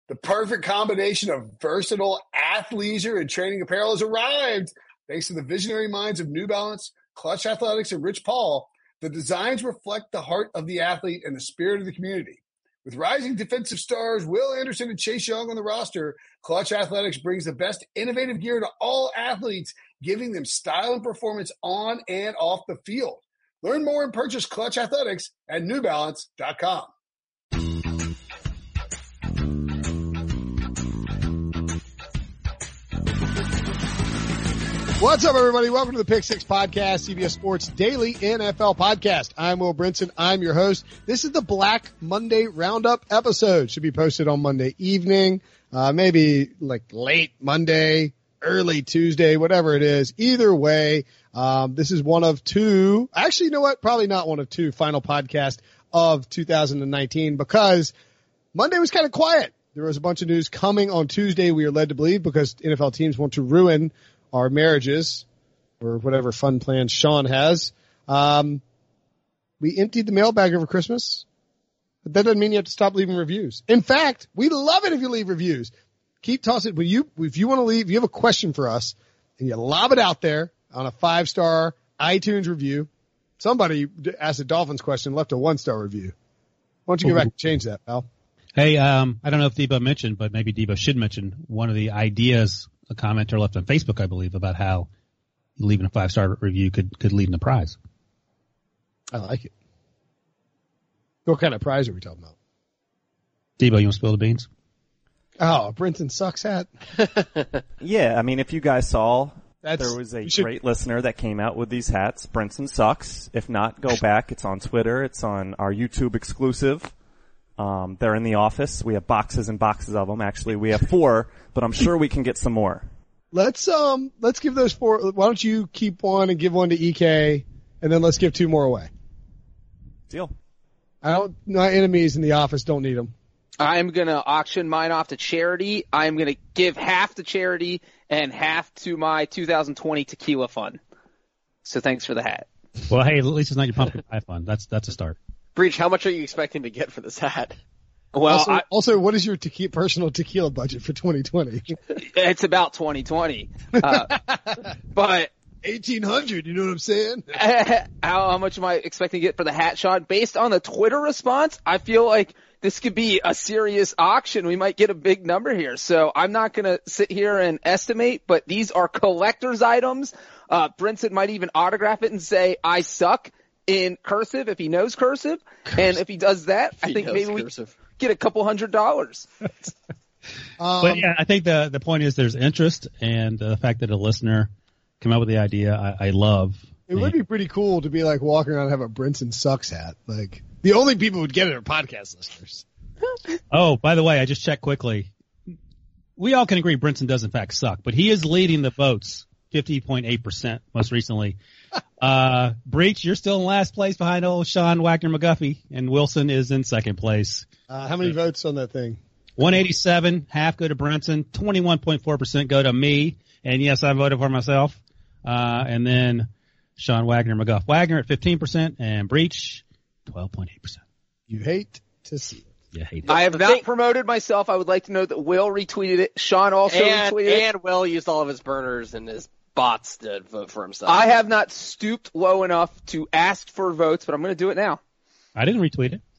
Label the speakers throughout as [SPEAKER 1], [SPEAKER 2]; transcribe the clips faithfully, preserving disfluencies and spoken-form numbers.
[SPEAKER 1] The perfect combination of versatile athleisure and training apparel has arrived. Thanks to the visionary minds of New Balance, Clutch Athletics, and Rich Paul, the designs reflect the heart of the athlete and the spirit of the community. With rising defensive stars Will Anderson and Chase Young on the roster, Clutch Athletics brings the best innovative gear to all athletes, giving them style and performance on and off the field. Learn more and purchase Clutch Athletics at new balance dot com.
[SPEAKER 2] What's up, everybody? Welcome to the Pick Six Podcast, C B S Sports Daily N F L Podcast. I'm Will Brinson. I'm your host. This is the Black Monday Roundup episode. Should be posted on Monday evening, uh, maybe like late Monday, early Tuesday, whatever it is. Either way, um, this is one of two. Actually, you know what? Probably not one of two final podcasts of two thousand nineteen because Monday was kind of quiet. There was a bunch of news coming on Tuesday, we are led to believe, because N F L teams want to ruin our marriages or whatever fun plans Sean has. Um, we emptied the mailbag over Christmas, but that doesn't mean you have to stop leaving reviews. In fact, we love it if you leave reviews. Keep tossing. When you, if you want to leave, if you have a question for us and you lob it out there on a five star iTunes review. Somebody asked a Dolphins question, left a one star review. Why don't you go back and change that, pal?
[SPEAKER 3] Hey, um, I don't know if Debo mentioned, but maybe Debo should mention one of the ideas a commenter left on Facebook, I believe, about how leaving a five-star review could, could lead in the prize.
[SPEAKER 2] I like it. What kind of prize are we talking about?
[SPEAKER 3] Debo, you want to spill the beans?
[SPEAKER 2] Oh, Brinson sucks hat.
[SPEAKER 4] Yeah, I mean, if you guys saw,
[SPEAKER 2] That's,
[SPEAKER 4] there was a
[SPEAKER 2] should...
[SPEAKER 4] great listener that came out with these hats. Brinson sucks. If not, go back. It's on Twitter. It's on our YouTube exclusive. Um, they're in the office. We have boxes and boxes of them. Actually, we have four, but I'm sure we can get some more.
[SPEAKER 2] Let's, um, let's give those four. Why don't you keep one and give one to E K, and then let's give two more away.
[SPEAKER 4] Deal.
[SPEAKER 2] I don't, my enemies in the office don't need them.
[SPEAKER 5] I'm going to auction mine off to charity. I'm going to give half to charity and half to my two thousand twenty tequila fund. So thanks for the hat.
[SPEAKER 3] Well, hey, at least it's not your pumpkin pie fund. That's, that's a start.
[SPEAKER 6] Breach, how much are you expecting to get for this hat?
[SPEAKER 5] Well,
[SPEAKER 2] also,
[SPEAKER 5] I,
[SPEAKER 2] also, what is your tequila, personal tequila budget for twenty twenty?
[SPEAKER 5] It's about twenty twenty. Uh, but
[SPEAKER 2] eighteen hundred, you know what I'm saying?
[SPEAKER 5] how, how much am I expecting to get for the hat, Sean? Based on the Twitter response, I feel like this could be a serious auction. We might get a big number here. So I'm not going to sit here and estimate, but these are collector's items. Uh, Brinson might even autograph it and say, I suck, in cursive if he knows cursive. cursive. And if he does that,
[SPEAKER 6] if
[SPEAKER 5] I think maybe
[SPEAKER 6] cursive.
[SPEAKER 5] we get a couple hundred dollars.
[SPEAKER 3] um, but yeah, I think the the point is there's interest, and the fact that a listener came up with the idea, I, I love.
[SPEAKER 2] It would be pretty cool to be like walking around and have a Brinson sucks hat. Like the only people who would get it are podcast listeners.
[SPEAKER 3] Oh, by the way, I just checked quickly. We all can agree Brinson does in fact suck, but he is leading the votes, fifty point eight percent most recently. Uh, Breach, you're still in last place behind old Sean Wagner McGuffey, and Wilson is in second place.
[SPEAKER 2] Uh, how many votes on that thing?
[SPEAKER 3] one eighty-seven, half go to Brinson, twenty-one point four percent go to me, and yes, I voted for myself. Uh, and then Sean Wagner McGuff. Wagner at fifteen percent, and Breach, twelve point eight percent.
[SPEAKER 2] You hate to see it.
[SPEAKER 3] Yeah, hate it.
[SPEAKER 5] I have
[SPEAKER 6] The
[SPEAKER 5] not
[SPEAKER 6] thing-
[SPEAKER 5] promoted myself. I would like to know that Will retweeted it. Sean also
[SPEAKER 6] and,
[SPEAKER 5] retweeted it.
[SPEAKER 6] and Will used all of his burners and his bots to vote for himself.
[SPEAKER 5] I have not stooped low enough to ask for votes, but I'm going to do it now.
[SPEAKER 3] I didn't retweet it.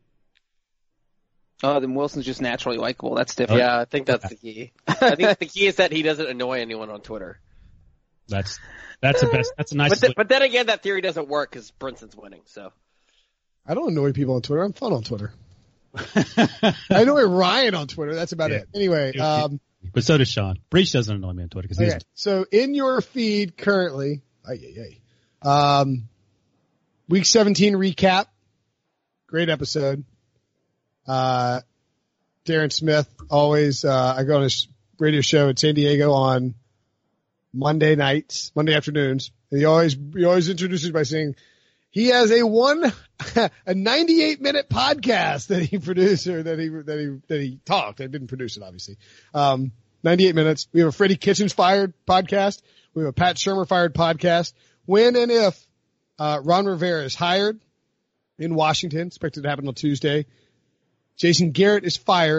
[SPEAKER 5] Oh, then Wilson's just naturally likable. That's different.
[SPEAKER 6] Yeah, I think that's the key. I think the key is that he doesn't annoy anyone on Twitter.
[SPEAKER 3] That's that's the best. That's a nice.
[SPEAKER 6] But, th- but then again, that theory doesn't work because Brinson's winning. So
[SPEAKER 2] I don't annoy people on Twitter. I'm fun on Twitter. I annoy Ryan on Twitter. That's about
[SPEAKER 3] Yeah.
[SPEAKER 2] it. Anyway, um,
[SPEAKER 3] but so does Sean. Breach doesn't annoy me on Twitter because he's
[SPEAKER 2] okay. So in your feed currently, ay, ay, ay, um, week seventeen recap. Great episode. Uh, Darren Smith always, uh, I go on his radio show in San Diego on Monday nights, Monday afternoons. And he always, he always introduces by saying he has a one, a ninety-eight minute podcast that he produced or that he, that he, that he talked. I didn't produce it, obviously. Um, ninety-eight minutes. We have a Freddie Kitchens fired podcast. We have a Pat Shurmur fired podcast. When and if, uh, Ron Rivera is hired in Washington, expected to happen on Tuesday, Jason Garrett is fired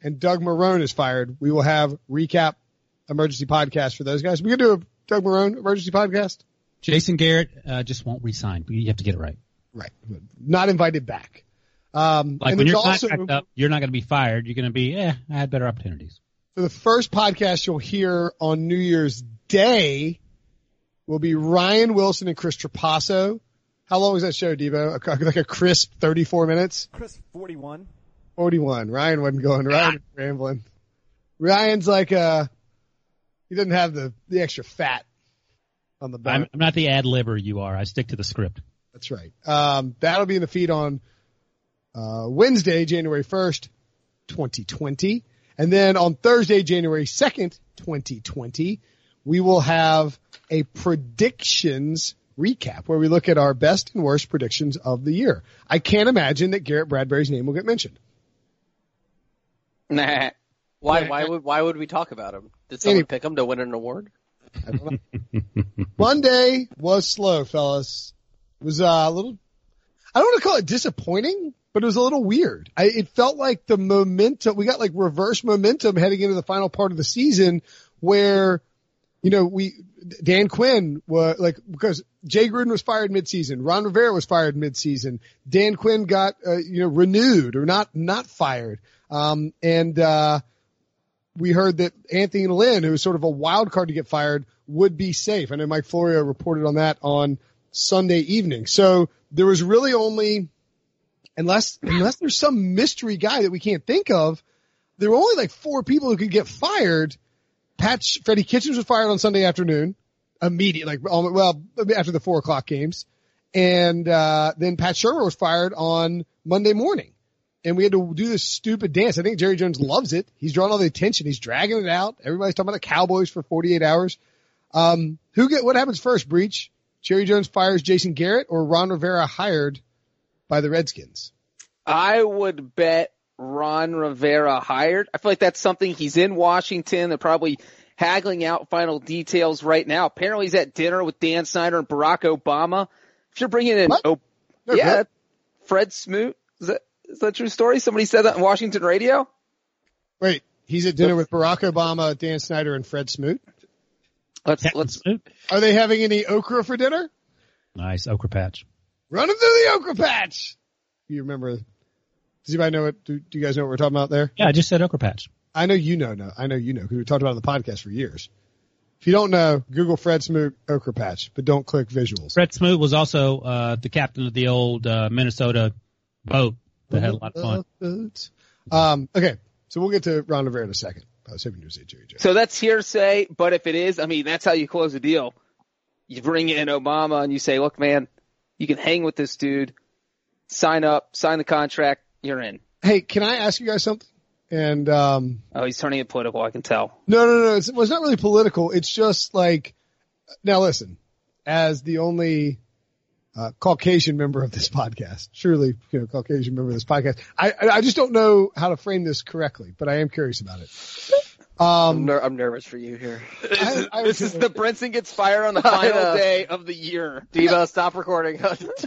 [SPEAKER 2] and Doug Marrone is fired, we will have recap emergency podcast for those guys. We can do a Doug Marrone emergency podcast.
[SPEAKER 3] Jason Garrett uh, just won't resign. You have to get it right.
[SPEAKER 2] Right. Not invited back. Um,
[SPEAKER 3] like
[SPEAKER 2] and
[SPEAKER 3] when you're
[SPEAKER 2] also,
[SPEAKER 3] contract up, you're not going to be fired. You're going to be, eh, I had better opportunities.
[SPEAKER 2] So the first podcast you'll hear on New Year's Day will be Ryan Wilson and Chris Trapasso. How long was that show, Devo? Like a crisp thirty-four minutes?
[SPEAKER 4] Chris, forty-one.
[SPEAKER 2] forty-one. Ryan wasn't going. Ryan was rambling. Ryan's like, uh, he doesn't have the, the extra fat on the bone.
[SPEAKER 3] I'm, I'm not the ad libber you are. I stick to the script.
[SPEAKER 2] That's right. Um, that'll be in the feed on, uh, Wednesday, January first, twenty twenty. And then on Thursday, January second, twenty twenty, we will have a predictions recap where we look at our best and worst predictions of the year. I can't imagine that Garrett Bradbury's name will get mentioned.
[SPEAKER 6] Nah. Why? Why would? Why would we talk about him? Did someone
[SPEAKER 2] Anyway.
[SPEAKER 6] pick him to win an award?
[SPEAKER 2] I don't know. Monday was slow, fellas. It was uh, a little, I don't want to call it disappointing, but it was a little weird. I, it felt like the momentum, we got like reverse momentum heading into the final part of the season where, you know, we, Dan Quinn was like, because Jay Gruden was fired midseason, Ron Rivera was fired midseason, Dan Quinn got, uh, you know, renewed or not, not fired. Um, and, uh, we heard that Anthony Lynn, who was sort of a wild card to get fired, would be safe. I know Mike Florio reported on that on Sunday evening. So there was really only, unless, unless there's some mystery guy that we can't think of, there were only like four people who could get fired. Pat, Freddie Kitchens was fired on Sunday afternoon, immediately, like, well, after the four o'clock games. And, uh, then Pat Shermer was fired on Monday morning. And we had to do this stupid dance. I think Jerry Jones loves it. He's drawing all the attention. He's dragging it out. Everybody's talking about the Cowboys for forty-eight hours. Um, who get, what happens first, Breach? Jerry Jones fires Jason Garrett or Ron Rivera hired by the Redskins?
[SPEAKER 5] I would bet Ron Rivera hired. I feel like that's something he's in Washington. They're probably haggling out final details right now. Apparently he's at dinner with Dan Snyder and Barack Obama. If you're bringing in, oh, yeah,
[SPEAKER 2] good.
[SPEAKER 5] Fred Smoot. Is that, is that a true story? Somebody said that on Washington radio?
[SPEAKER 2] Wait, he's at dinner with Barack Obama, Dan Snyder, and Fred Smoot?
[SPEAKER 5] Let's,
[SPEAKER 3] Captain
[SPEAKER 5] let's,
[SPEAKER 3] Smoot.
[SPEAKER 2] Are they having any okra for dinner?
[SPEAKER 3] Nice okra patch.
[SPEAKER 2] Run him through the okra patch. You remember? Does anybody know what? Do, do you guys know what we're talking about there?
[SPEAKER 3] Yeah, I just said okra patch.
[SPEAKER 2] I know you know. No, I know you know because we talked about it on the podcast for years. If you don't know, Google Fred Smoot okra patch, but don't click visuals.
[SPEAKER 3] Fred Smoot was also uh, the captain of the old uh, Minnesota boat that had a lot of fun.
[SPEAKER 2] Um, okay, so we'll get to Ron Rivera in a second. I was hoping you would say Jerry Jones.
[SPEAKER 5] so that's hearsay, but if it is, I mean, that's how you close a deal. You bring in Obama and you say, look, man, you can hang with this dude, sign up, sign the contract, you're in.
[SPEAKER 2] Hey, can I ask you guys something? And um,
[SPEAKER 5] Oh, he's turning it political, I can tell.
[SPEAKER 2] no, no, no, it's, well, it's not really political. It's just like, now listen, as the only uh, Caucasian member of this podcast, truly, you know, Caucasian member of this podcast, I, I just don't know how to frame this correctly, but I am curious about it.
[SPEAKER 6] I'm,
[SPEAKER 2] Um,
[SPEAKER 6] ner- I'm nervous for you here.
[SPEAKER 2] I, I
[SPEAKER 5] This
[SPEAKER 2] was
[SPEAKER 5] is the Brinson gets fired on the
[SPEAKER 6] I
[SPEAKER 5] final
[SPEAKER 6] know.
[SPEAKER 5] day of the year.
[SPEAKER 6] Devo, stop recording.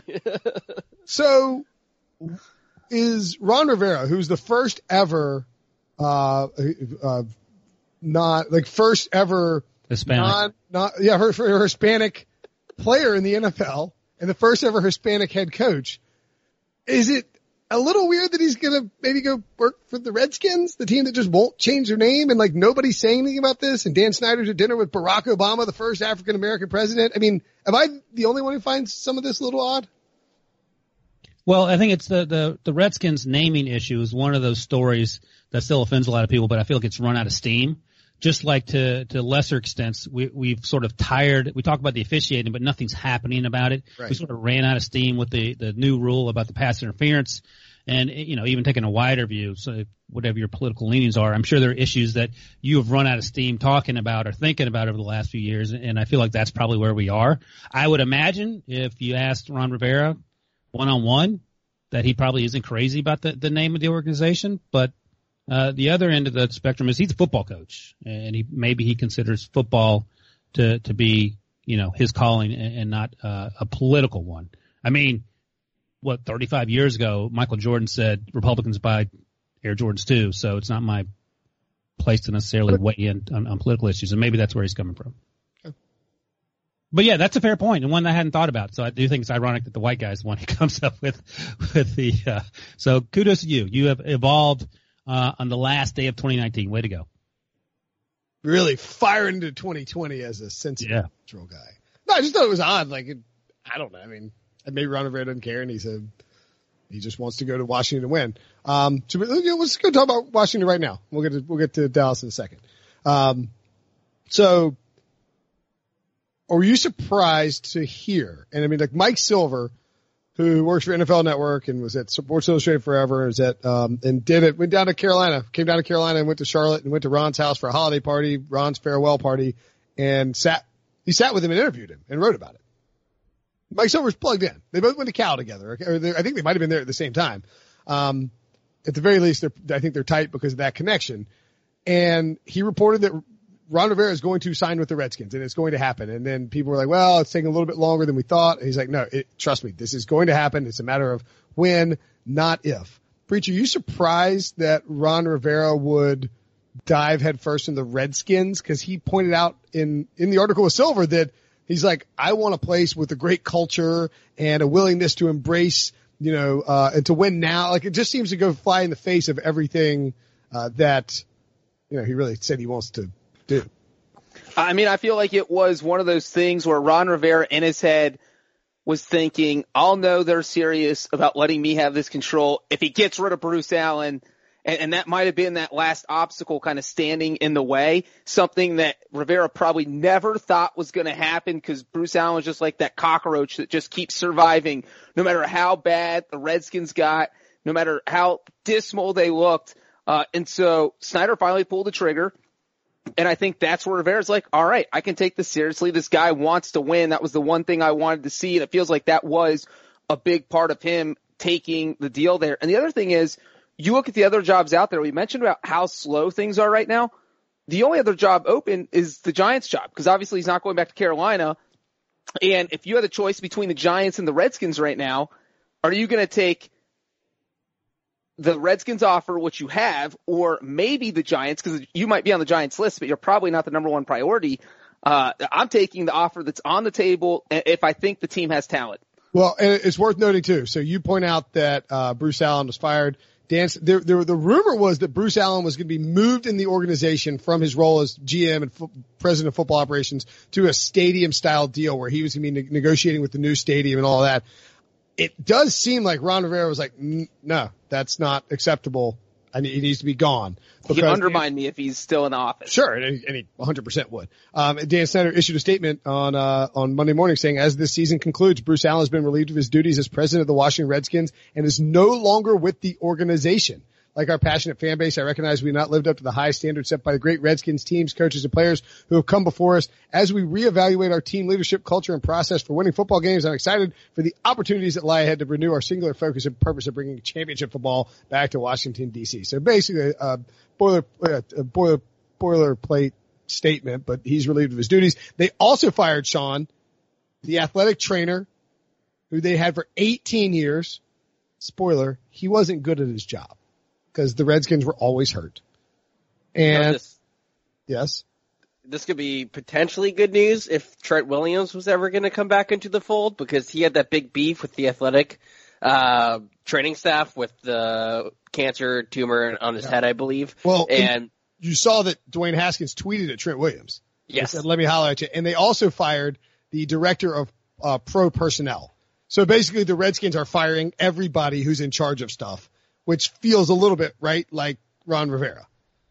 [SPEAKER 2] So is Ron Rivera, who's the first ever, uh, uh, not like first ever
[SPEAKER 3] Hispanic.
[SPEAKER 2] non, not, yeah, her, her Hispanic player in the N F L and the first ever Hispanic head coach. Is it a little weird that he's going to maybe go work for the Redskins, the team that just won't change their name, and like nobody's saying anything about this? And Dan Snyder's at dinner with Barack Obama, the first African American president. I mean, am I the only one who finds some of this a little odd?
[SPEAKER 3] Well, I think it's the, the, the Redskins naming issue is one of those stories that still offends a lot of people, but I feel like it's run out of steam. Just like to, to lesser extents, we, we've sort of tired, we talk about the officiating, but nothing's happening about it.
[SPEAKER 2] Right.
[SPEAKER 3] We sort of ran out of steam with the, the new rule about the pass interference. And, you know, even taking a wider view, so whatever your political leanings are, I'm sure there are issues that you have run out of steam talking about or thinking about over the last few years. And I feel like that's probably where we are. I would imagine if you asked Ron Rivera one-on-one that he probably isn't crazy about the, the name of the organization. But uh, the other end of the spectrum is he's a football coach, and he maybe he considers football to, to be, you know, his calling and, and not uh, a political one. I mean, what, thirty-five years ago, Michael Jordan said Republicans buy Air Jordans too, so it's not my place to necessarily weigh in on, on political issues, and maybe that's where he's coming from. Okay. But yeah, that's a fair point, and one I hadn't thought about. So I do think it's ironic that the white guy is the one who comes up with with the. Uh, so kudos to you. You have evolved uh, on the last day of twenty nineteen. Way to go!
[SPEAKER 2] Really firing into twenty twenty as a sensitive
[SPEAKER 3] yeah.
[SPEAKER 2] neutral guy. No, I just thought it was odd. Like, it, I don't know. I mean, maybe Ron Rivera doesn't care, and he said he just wants to go to Washington to win. Um, so you know, let's go talk about Washington right now. We'll get to, we'll get to Dallas in a second. Um, so are you surprised to hear? And I mean, like Mike Silver, who works for N F L Network and was at Sports Illustrated forever, is at, um, and did it, went down to Carolina, came down to Carolina and went to Charlotte and went to Ron's house for a holiday party, Ron's farewell party, and sat, he sat with him and interviewed him and wrote about it. Mike Silver's plugged in. They both went to Cal together. Or I think they might have been there at the same time. Um, at the very least, they're, I think they're tight because of that connection. And he reported that Ron Rivera is going to sign with the Redskins and it's going to happen. And then people were like, well, it's taking a little bit longer than we thought. And he's like, no, it, trust me, this is going to happen. It's a matter of when, not if. Preacher, are you surprised that Ron Rivera would dive headfirst in the Redskins? Cause he pointed out in, in the article with Silver that he's like, I want a place with a great culture and a willingness to embrace, you know, uh, and to win now. Like it just seems to go fly in the face of everything, uh, that, you know, he really said he wants to do.
[SPEAKER 5] I mean, I feel like it was one of those things where Ron Rivera in his head was thinking, I'll know they're serious about letting me have this control if he gets rid of Bruce Allen. And, and that might have been that last obstacle kind of standing in the way, something that Rivera probably never thought was going to happen because Bruce Allen was just like that cockroach that just keeps surviving no matter how bad the Redskins got, no matter how dismal they looked. Uh, and so Snyder finally pulled the trigger. And I think that's where Rivera's like, all right, I can take this seriously. This guy wants to win. That was the one thing I wanted to see. And it feels like that was a big part of him taking the deal there. And the other thing is, you look at the other jobs out there. We mentioned about how slow things are right now. The only other job open is the Giants job because obviously he's not going back to Carolina. And if you had a choice between the Giants and the Redskins right now, are you going to take the Redskins offer, which you have, or maybe the Giants because you might be on the Giants list, but you're probably not the number one priority. Uh, I'm taking the offer that's on the table if I think the team has talent.
[SPEAKER 2] Well, and it's worth noting too. So you point out that uh, Bruce Allen was fired. Dan, there, there, the rumor was that Bruce Allen was going to be moved in the organization from his role as G M and fo- president of football operations to a stadium-style deal where he was going to be ne- negotiating with the new stadium and all that. It does seem like Ron Rivera was like, no, that's not acceptable. I need, he needs to be gone.
[SPEAKER 5] He can undermine me if he's still in the office.
[SPEAKER 2] Sure, and he, and he one hundred percent would. Um, Dan Snyder issued a statement on uh, on Monday morning saying, as this season concludes, Bruce Allen has been relieved of his duties as president of the Washington Redskins and is no longer with the organization. Like our passionate fan base, I recognize we've not lived up to the high standards set by the great Redskins teams, coaches, and players who have come before us. As we reevaluate our team leadership, culture, and process for winning football games, I'm excited for the opportunities that lie ahead to renew our singular focus and purpose of bringing championship football back to Washington, D C. So basically, uh, boiler, uh, boiler, boilerplate statement, but he's relieved of his duties. They also fired Sean, the athletic trainer, who they had for eighteen years. Spoiler, he wasn't good at his job. Because the Redskins were always hurt. And
[SPEAKER 6] no, this,
[SPEAKER 2] yes,
[SPEAKER 6] this could be potentially good news if Trent Williams was ever going to come back into the fold because he had that big beef with the athletic uh, training staff with the cancer tumor on his yeah. head, I believe.
[SPEAKER 2] Well,
[SPEAKER 6] and
[SPEAKER 2] you saw that Dwayne Haskins tweeted at Trent Williams.
[SPEAKER 6] Yes.
[SPEAKER 2] Said, let me holler at you. And they also fired the director of uh, pro personnel. So basically the Redskins are firing everybody who's in charge of stuff, which feels a little bit, right, like Ron Rivera.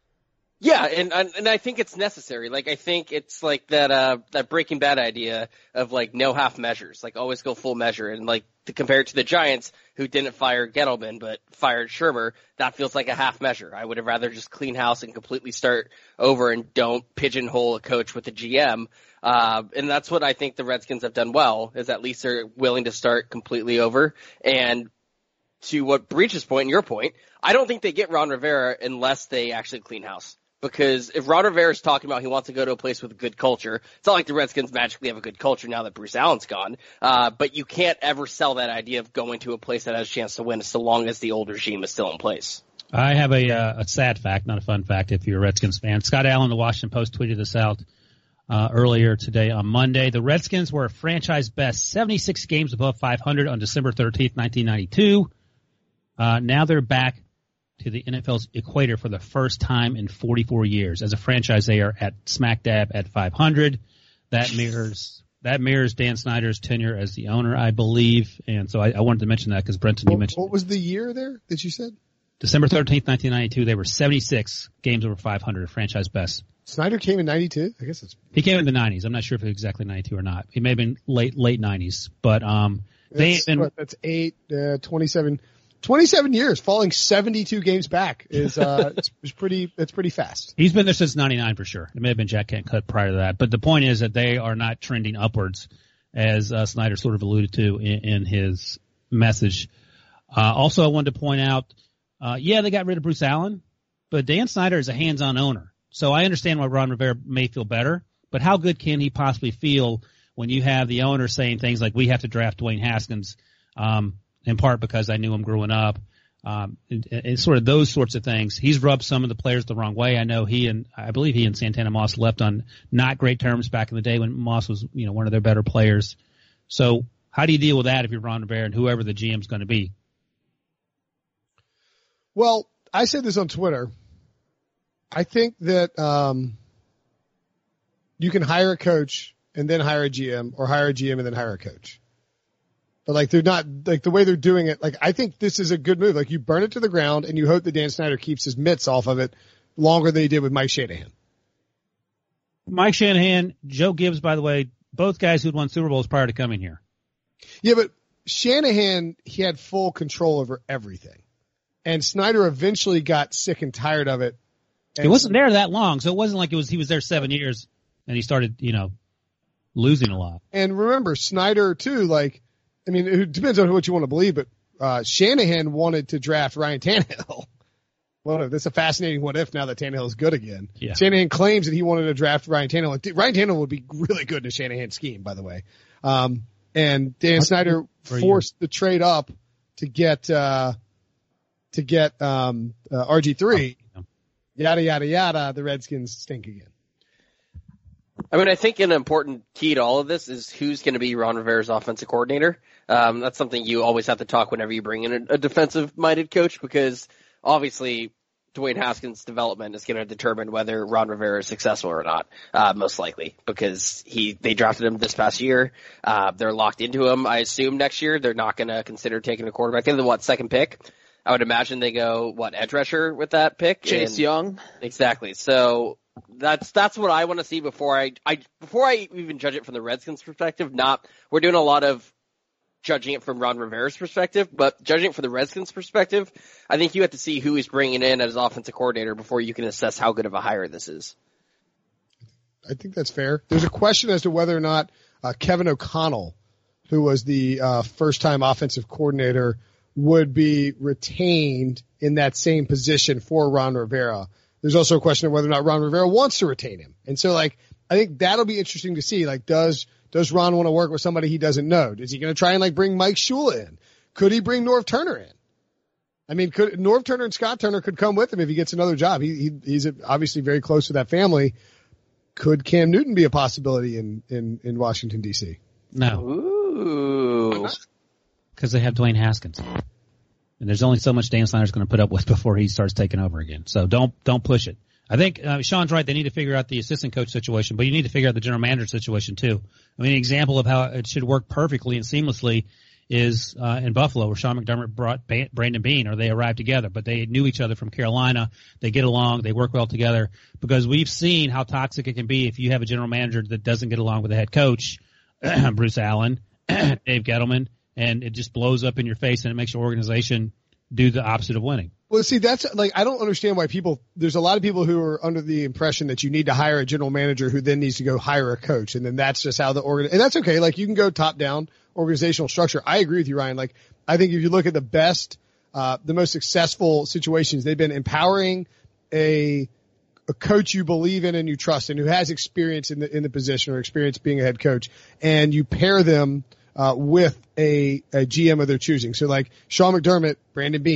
[SPEAKER 6] Yeah, and and I think it's necessary. Like I think it's like that uh that Breaking Bad idea of like no half measures, like always go full measure. And like to compare it to the Giants, who didn't fire Gettleman but fired Shermer, that feels like a half measure. I would have rather just clean house and completely start over and don't pigeonhole a coach with a G M. Uh, and that's what I think the Redskins have done well, is at least they're willing to start completely over. And to what Breach's point and your point, I don't think they get Ron Rivera unless they actually clean house. Because if Ron Rivera is talking about he wants to go to a place with a good culture, it's not like the Redskins magically have a good culture now that Bruce Allen's gone. Uh, but you can't ever sell that idea of going to a place that has a chance to win so long as the old regime is still in place.
[SPEAKER 3] I have a, uh, a sad fact, not a fun fact if you're a Redskins fan. Scott Allen, the Washington Post, tweeted this out uh, earlier today on Monday. The Redskins were a franchise best seventy-six games above five hundred on December thirteenth, nineteen ninety-two. Uh, now they're back to the N F L's equator for the first time in forty-four years. As a franchise, they are at smack dab at five hundred. That mirrors that mirrors Dan Snyder's tenure as the owner, I believe. And so I, I wanted to mention that because, Brenton, you
[SPEAKER 2] what,
[SPEAKER 3] mentioned.
[SPEAKER 2] What was the year there that you said?
[SPEAKER 3] December thirteenth, nineteen ninety-two, they were seventy-six games over five hundred, franchise best.
[SPEAKER 2] Snyder came in ninety-two? I guess it's...
[SPEAKER 3] He came in the nineties. I'm not sure if it was exactly ninety-two or not. He may have been late late nineties. But um, they
[SPEAKER 2] that's,
[SPEAKER 3] been...
[SPEAKER 2] What, that's eight, uh, twenty-seven... twenty-seven years, falling seventy-two games back is uh, it's, it's pretty it's pretty fast.
[SPEAKER 3] He's been there since ninety-nine for sure. It may have been Jack Kent cut prior to that. But the point is that they are not trending upwards, as uh, Snyder sort of alluded to in, in his message. Uh, also, I wanted to point out, Uh, yeah, they got rid of Bruce Allen, but Dan Snyder is a hands-on owner. So I understand why Ron Rivera may feel better, but how good can he possibly feel when you have the owner saying things like, we have to draft Dwayne Haskins, um, in part because I knew him growing up, um, and, and sort of those sorts of things. He's rubbed some of the players the wrong way. I know he and, I believe he and Santana Moss left on not great terms back in the day when Moss was, you know, one of their better players. So how do you deal with that if you're Ron Rivera and whoever the G M's going to be?
[SPEAKER 2] Well, I said this on Twitter. I think that um, you can hire a coach and then hire a G M, or hire a G M and then hire a coach. But like they're not like the way they're doing it. Like I think this is a good move. Like you burn it to the ground and you hope that Dan Snyder keeps his mitts off of it longer than he did with Mike Shanahan.
[SPEAKER 3] Mike Shanahan, Joe Gibbs, by the way, both guys who'd won Super Bowls prior to coming here.
[SPEAKER 2] Yeah, but Shanahan, he had full control over everything. And Snyder eventually got sick and tired of it. And
[SPEAKER 3] it wasn't there that long, so it wasn't like it was he was there seven years and he started, you know, losing a lot.
[SPEAKER 2] And remember, Snyder too, like, I mean, it depends on what you want to believe, but uh, Shanahan wanted to draft Ryan Tannehill. Well, that's a fascinating what if now that Tannehill is good again.
[SPEAKER 3] Yeah.
[SPEAKER 2] Shanahan claims that he wanted to draft Ryan Tannehill. Ryan Tannehill would be really good in a Shanahan scheme, by the way. Um, and Dan Snyder forced the trade up to get uh, to get um, uh, R G three. Oh, yeah. Yada, yada, yada. The Redskins stink again.
[SPEAKER 6] I mean, I think an important key to all of this is who's going to be Ron Rivera's offensive coordinator. Um, that's something you always have to talk whenever you bring in a, a defensive-minded coach, because obviously Dwayne Haskins' development is going to determine whether Ron Rivera is successful or not, uh, most likely, because he they drafted him this past year. Uh, they're locked into him. I assume next year they're not going to consider taking a quarterback. They're the, what, second pick? I would imagine they go, what, edge rusher with that pick?
[SPEAKER 5] Chase
[SPEAKER 6] and,
[SPEAKER 5] Young.
[SPEAKER 6] Exactly. So that's that's what I want to see before I, I before I even judge it from the Redskins' perspective. Not we're doing a lot of judging it from Ron Rivera's perspective, but judging it from the Redskins' perspective, I think you have to see who he's bringing in as offensive coordinator before you can assess how good of a hire this is.
[SPEAKER 2] I think that's fair. There's a question as to whether or not uh, Kevin O'Connell, who was the uh, first-time offensive coordinator, would be retained in that same position for Ron Rivera. There's also a question of whether or not Ron Rivera wants to retain him. And so, like, I think that'll be interesting to see. Like, does does Ron want to work with somebody he doesn't know? Is he going to try and, like, bring Mike Shula in? Could he bring Norv Turner in? I mean, could Norv Turner and Scott Turner could come with him if he gets another job. He, he he's obviously very close to that family. Could Cam Newton be a possibility in, in, in Washington, D C?
[SPEAKER 3] No.
[SPEAKER 6] Ooh.
[SPEAKER 3] Because they have Dwayne Haskins. And there's only so much Dan Snyder's going to put up with before he starts taking over again. So don't don't push it. I think uh, Sean's right. They need to figure out the assistant coach situation, but you need to figure out the general manager situation too. I mean, an example of how it should work perfectly and seamlessly is uh, in Buffalo, where Sean McDermott brought ba- Brandon Beane, or they arrived together, but they knew each other from Carolina. They get along. They work well together, because we've seen how toxic it can be if you have a general manager that doesn't get along with the head coach, Bruce Allen, Dave Gettleman, and it just blows up in your face and it makes your organization do the opposite of winning.
[SPEAKER 2] Well, see, that's like, I don't understand why people, there's a lot of people who are under the impression that you need to hire a general manager who then needs to go hire a coach. And then that's just how the organ, and that's okay. Like, you can go top down organizational structure. I agree with you, Ryan. Like, I think if you look at the best, uh, the most successful situations, they've been empowering a, a coach you believe in and you trust and who has experience in the, in the position or experience being a head coach, and you pair them, uh, with a, a G M of their choosing. So like Sean McDermott, Brandon Beane.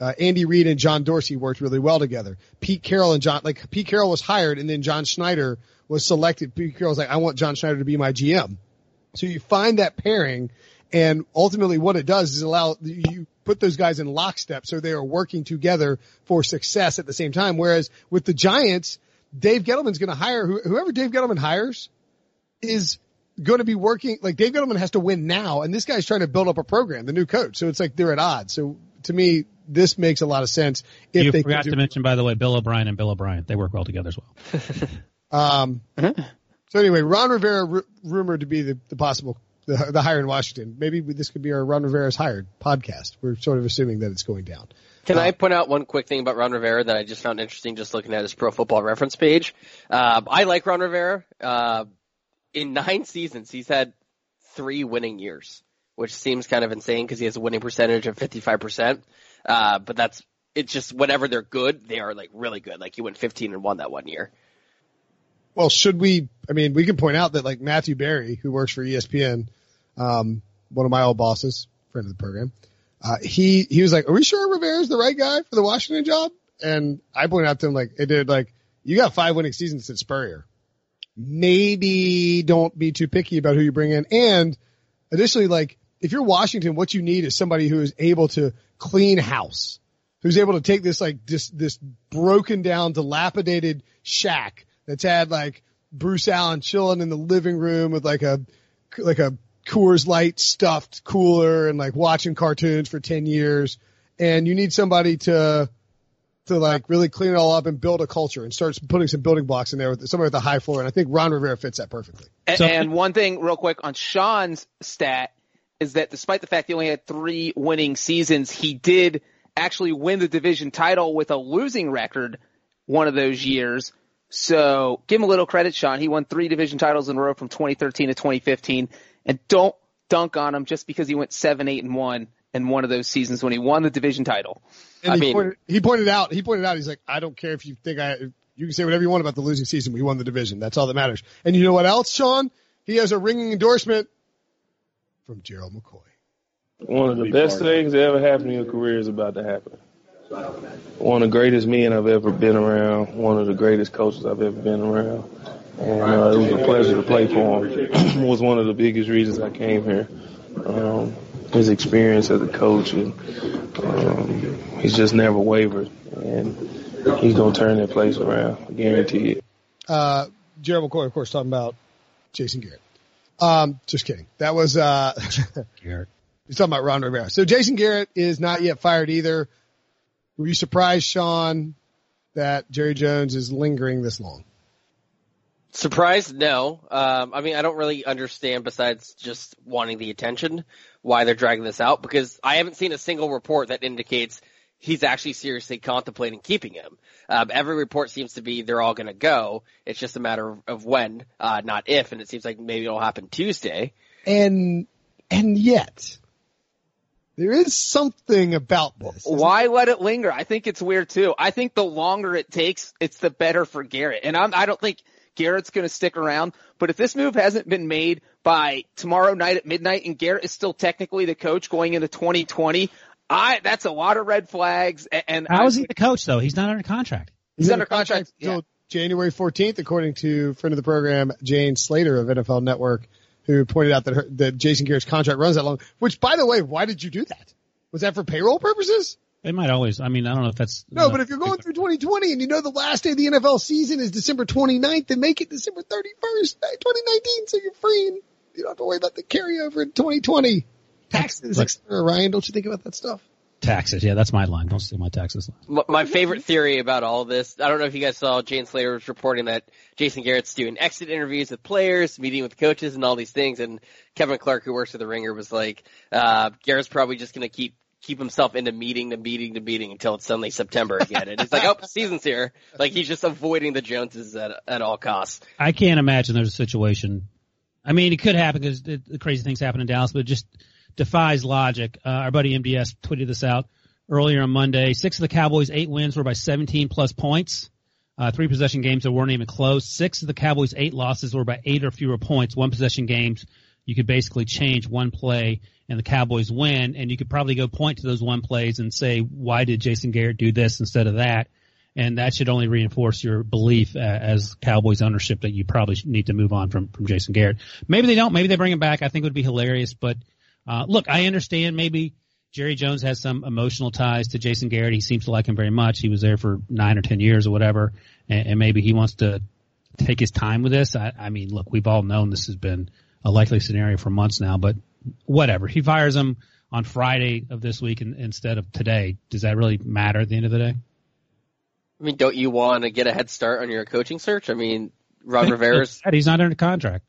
[SPEAKER 2] Uh, Andy Reid and John Dorsey worked really well together. Pete Carroll and John, like Pete Carroll was hired and then John Schneider was selected. Pete Carroll's like, I want John Schneider to be my G M. So you find that pairing, and ultimately what it does is allow you put those guys in lockstep so they are working together for success at the same time. Whereas with the Giants, Dave Gettleman's going to hire whoever Dave Gettleman hires is going to be working. Like Dave Gettleman has to win now, and this guy's trying to build up a program, the new coach. So it's like they're at odds. So to me, this makes a lot of sense. If
[SPEAKER 3] you
[SPEAKER 2] they
[SPEAKER 3] forgot
[SPEAKER 2] do-
[SPEAKER 3] to mention, by the way, Bill O'Brien and Bill O'Brien. They work well together as well.
[SPEAKER 2] um, so anyway, Ron Rivera r- rumored to be the, the possible the, the hire in Washington. Maybe this could be our Ron Rivera's hired podcast. We're sort of assuming that it's going down.
[SPEAKER 6] Can
[SPEAKER 2] uh,
[SPEAKER 6] I point out one quick thing about Ron Rivera that I just found interesting just looking at his Pro Football Reference page? Uh, I like Ron Rivera. Uh, in nine seasons, he's had three winning years, which seems kind of insane because he has a winning percentage of fifty-five percent. Uh, but that's, it's just whenever they're good, they are like really good. Like he went fifteen and one that one year.
[SPEAKER 2] Well, should we, I mean, we can point out that like Matthew Berry, who works for E S P N, um, one of my old bosses, friend of the program, uh, he, he was like, are we sure Rivera's the right guy for the Washington job? And I pointed out to him like, it did like, you got five winning seasons at Spurrier. Maybe don't be too picky about who you bring in. And additionally, like if you're Washington, what you need is somebody who is able to clean house, who's able to take this like this, this broken down, dilapidated shack that's had like Bruce Allen chilling in the living room with like a, like a Coors Light stuffed cooler and like watching cartoons for ten years. And you need somebody to, to like really clean it all up and build a culture and start putting some building blocks in there with somewhere with a high floor. And I think Ron Rivera fits that perfectly.
[SPEAKER 5] And,
[SPEAKER 3] So-
[SPEAKER 5] and one thing real quick on Sean's stat is that despite the fact he only had three winning seasons, he did actually win the division title with a losing record one of those years. So give him a little credit, Sean. He won three division titles in a row from twenty thirteen to twenty fifteen. And don't dunk on him just because he went seven, eight, and one in one of those seasons when he won the division title.
[SPEAKER 2] And
[SPEAKER 6] I
[SPEAKER 2] he
[SPEAKER 6] mean-
[SPEAKER 2] pointed, he pointed out, he pointed out, he's like, I don't care if you think I, you can say whatever you want about the losing season. We won the division. That's all that matters. And you know what else, Sean? He has a ringing endorsement from Gerald McCoy.
[SPEAKER 7] One of the best things that ever happened in your career is about to happen. One of the greatest men I've ever been around. One of the greatest coaches I've ever been around. And uh, it was a pleasure to play for him. It was one of the biggest reasons I came here. Um, his experience as a coach, and um, he's just never wavered. And he's going to turn that place around. I guarantee it.
[SPEAKER 2] Uh, Gerald McCoy, of course, talking about Jason Garrett. Um, just kidding. That was, uh,
[SPEAKER 3] Garrett.
[SPEAKER 2] he's talking about Ron Rivera. So Jason Garrett is not yet fired either. Were you surprised, Sean, that Jerry Jones is lingering this long?
[SPEAKER 6] Surprised? No. Um, I mean, I don't really understand besides just wanting the attention why they're dragging this out because I haven't seen a single report that indicates he's actually seriously contemplating keeping him. Um, every report seems to be they're all going to go. It's just a matter of, of when, uh, not if, and it seems like maybe it'll happen Tuesday.
[SPEAKER 2] And, and yet there is something about this.
[SPEAKER 5] Why let it linger? I think it's weird too. I think the longer it takes, it's the better for Garrett. And I'm, I don't think Garrett's going to stick around. But if this move hasn't been made by tomorrow night at midnight and Garrett is still technically the coach going into twenty twenty, I, that's a lot of red flags. And
[SPEAKER 3] How
[SPEAKER 5] I,
[SPEAKER 3] is he the coach though? He's not under contract.
[SPEAKER 2] He's,
[SPEAKER 5] He's
[SPEAKER 2] under
[SPEAKER 5] under contract,
[SPEAKER 2] until
[SPEAKER 5] yeah.
[SPEAKER 2] January fourteenth, according to friend of the program, Jane Slater of N F L Network, who pointed out that her, that Jason Garrett's contract runs that long. Which, by the way, why did you do that? Was that for payroll purposes?
[SPEAKER 3] They might always. I mean, I don't know if that's
[SPEAKER 2] No, but if you're going through twenty twenty and you know the last day of the N F L season is December twenty-ninth, then make it December thirty-first, twenty nineteen, so you're free and you don't have to worry about the carryover in twenty twenty. Taxes, et cetera. Ryan, don't you think about that stuff?
[SPEAKER 3] taxes. Yeah, that's my line. Don't steal my taxes line.
[SPEAKER 6] My favorite theory about all this, I don't know if you guys saw, Jane Slater was reporting that Jason Garrett's doing exit interviews with players, meeting with coaches and all these things, and Kevin Clark, who works at The Ringer, was like, uh, Garrett's probably just going to keep keep himself into meeting to meeting to meeting until it's suddenly September again. And he's like, oh, season's here. Like, he's just avoiding the Joneses at, at all costs.
[SPEAKER 3] I can't imagine there's a situation. I mean, it could happen because the, the crazy things happen in Dallas, but it just defies logic. Uh, our buddy M D S tweeted this out earlier on Monday. Six of the Cowboys' eight wins were by seventeen plus points. Uh, three possession games that weren't even close. Six of the Cowboys' eight losses were by eight or fewer points. One possession games you could basically change one play and the Cowboys win, and you could probably go point to those one plays and say, why did Jason Garrett do this instead of that? And that should only reinforce your belief uh, as Cowboys ownership that you probably need to move on from, from Jason Garrett. Maybe they don't. Maybe they bring him back. I think it would be hilarious. But uh, look, I understand maybe Jerry Jones has some emotional ties to Jason Garrett. He seems to like him very much. He was there for nine or ten years or whatever, and, and maybe he wants to take his time with this. I, I mean, look, we've all known this has been a likely scenario for months now, but whatever. He fires him on Friday of this week in, instead of today. Does that really matter at the end of the day?
[SPEAKER 6] I mean, don't you want to get a head start on your coaching search? I mean, Ron Rivera's...
[SPEAKER 3] He's not under contract.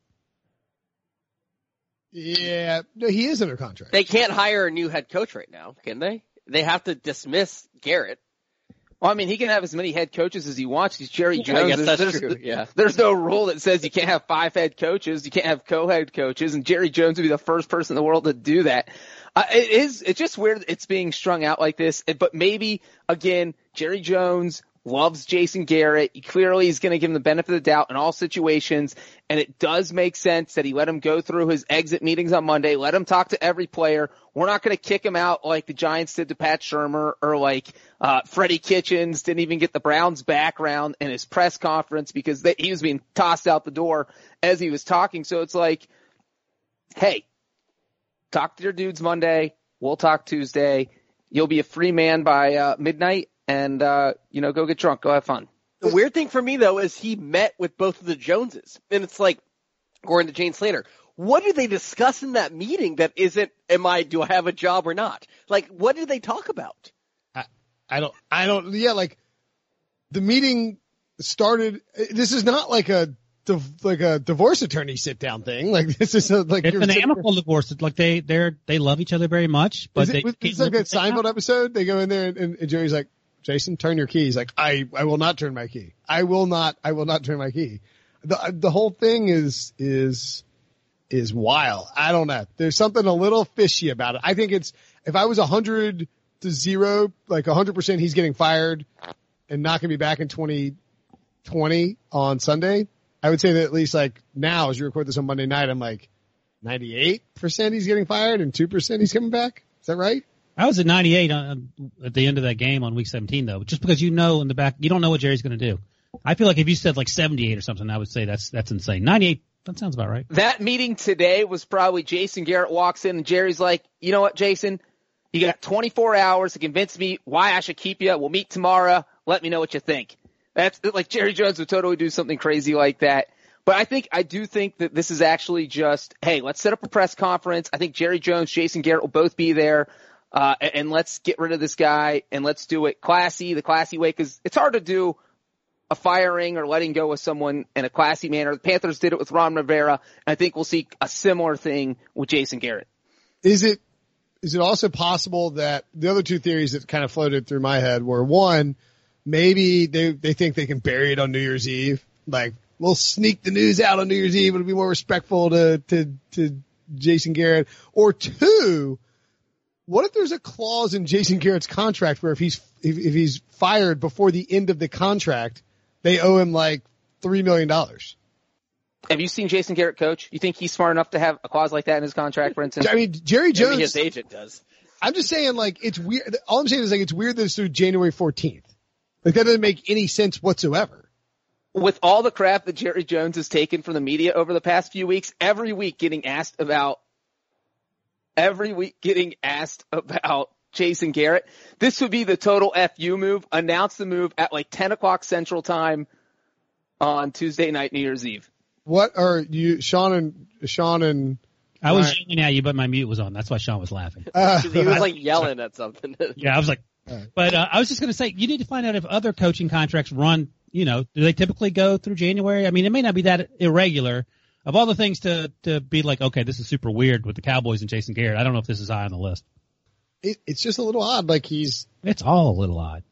[SPEAKER 2] Yeah, no, he is under contract.
[SPEAKER 6] They can't hire a new head coach right now, can they? They have to dismiss Garrett.
[SPEAKER 5] Well, I mean, he can have as many head coaches as he wants. He's Jerry Jones.
[SPEAKER 6] I guess
[SPEAKER 5] there's,
[SPEAKER 6] that's
[SPEAKER 5] there's,
[SPEAKER 6] true, yeah.
[SPEAKER 5] There's no rule that says you can't have five head coaches. You can't have co-head coaches, and Jerry Jones would be the first person in the world to do that. Uh, it is, it's just weird it's being strung out like this, but maybe, again, Jerry Jones loves Jason Garrett. He clearly is going to give him the benefit of the doubt in all situations, and it does make sense that he let him go through his exit meetings on Monday, let him talk to every player. We're not going to kick him out like the Giants did to Pat Shurmur, or like uh Freddie Kitchens didn't even get the Browns background in his press conference because they, he was being tossed out the door as he was talking. So it's like, hey, talk to your dudes Monday. We'll talk Tuesday. You'll be a free man by uh midnight. And, uh, you know, go get drunk, go have fun.
[SPEAKER 6] The weird thing for me, though, is he met with both of the Joneses. And it's like, according to Jane Slater, what did they discuss in that meeting that isn't, am I, do I have a job or not? Like, what did they talk about?
[SPEAKER 2] I, I don't, I don't, yeah, like, the meeting started, this is not like a, like a divorce attorney sit down thing. Like, this is a, like,
[SPEAKER 3] it's an amicable divorce. Like, they, they're, they love each other very much, but
[SPEAKER 2] it,
[SPEAKER 3] they,
[SPEAKER 2] it's like that Seinfeld episode. They go in there and, and, and Jerry's like, Jason, turn your key. He's like, I, I will not turn my key. I will not, I will not turn my key. The, the whole thing is, is, is wild. I don't know. There's something a little fishy about it. I think it's, if I was a hundred to zero, like a hundred percent he's getting fired and not going to be back in twenty twenty on Sunday, I would say that at least like now as you record this on Monday night, I'm like ninety-eight percent he's getting fired and two percent he's coming back. Is that right?
[SPEAKER 3] I was at ninety-eight on, at the end of that game on week seventeen, though, just because you know in the back, you don't know what Jerry's going to do. I feel like if you said like seventy-eight or something, I would say that's that's insane. ninety-eight, that sounds about right.
[SPEAKER 5] That meeting today was probably Jason Garrett walks in and Jerry's like, you know what, Jason? You got twenty-four hours to convince me why I should keep you. We'll meet tomorrow. Let me know what you think. That's like Jerry Jones would totally do something crazy like that. But I think, I do think that this is actually just, hey, let's set up a press conference. I think Jerry Jones, Jason Garrett will both be there. Uh, and let's get rid of this guy and let's do it classy, the classy way, because it's hard to do a firing or letting go of someone in a classy manner. The Panthers did it with Ron Rivera, and I think we'll see a similar thing with Jason Garrett.
[SPEAKER 2] Is it, is it also possible that the other two theories that kind of floated through my head were, one, maybe they, they think they can bury it on New Year's Eve. Like, we'll sneak the news out on New Year's Eve. It'll be more respectful to, to, to Jason Garrett. Or two, what if there's a clause in Jason Garrett's contract where if he's if, if he's fired before the end of the contract, they owe him like three million dollars?
[SPEAKER 5] Have you seen Jason Garrett coach? You think he's smart enough to have a clause like that in his contract, for instance?
[SPEAKER 2] I mean, Jerry Jones.
[SPEAKER 6] Maybe his agent does.
[SPEAKER 2] I'm just saying, like, it's weird. All I'm saying is, like, it's weird that it's through January fourteenth. Like, that doesn't make any sense whatsoever.
[SPEAKER 5] With all the crap that Jerry Jones has taken from the media over the past few weeks, every week getting asked about Every week getting asked about Jason Garrett. This would be the total F U move. Announce the move at like ten o'clock Central Time on Tuesday night, New Year's Eve.
[SPEAKER 2] What are you, Sean and, Sean and,
[SPEAKER 3] I was right. yelling at you, but my mute was on. That's why Sean was laughing.
[SPEAKER 2] Uh,
[SPEAKER 6] he was like yelling at something.
[SPEAKER 3] Yeah, I was like, right. But uh, I was just going to say, you need to find out if other coaching contracts run, you know, do they typically go through January? I mean, it may not be that irregular. Of all the things to, to be like, okay, this is super weird with the Cowboys and Jason Garrett, I don't know if this is high on the list.
[SPEAKER 2] It, it's just a little odd. Like he's,
[SPEAKER 3] it's all a little odd.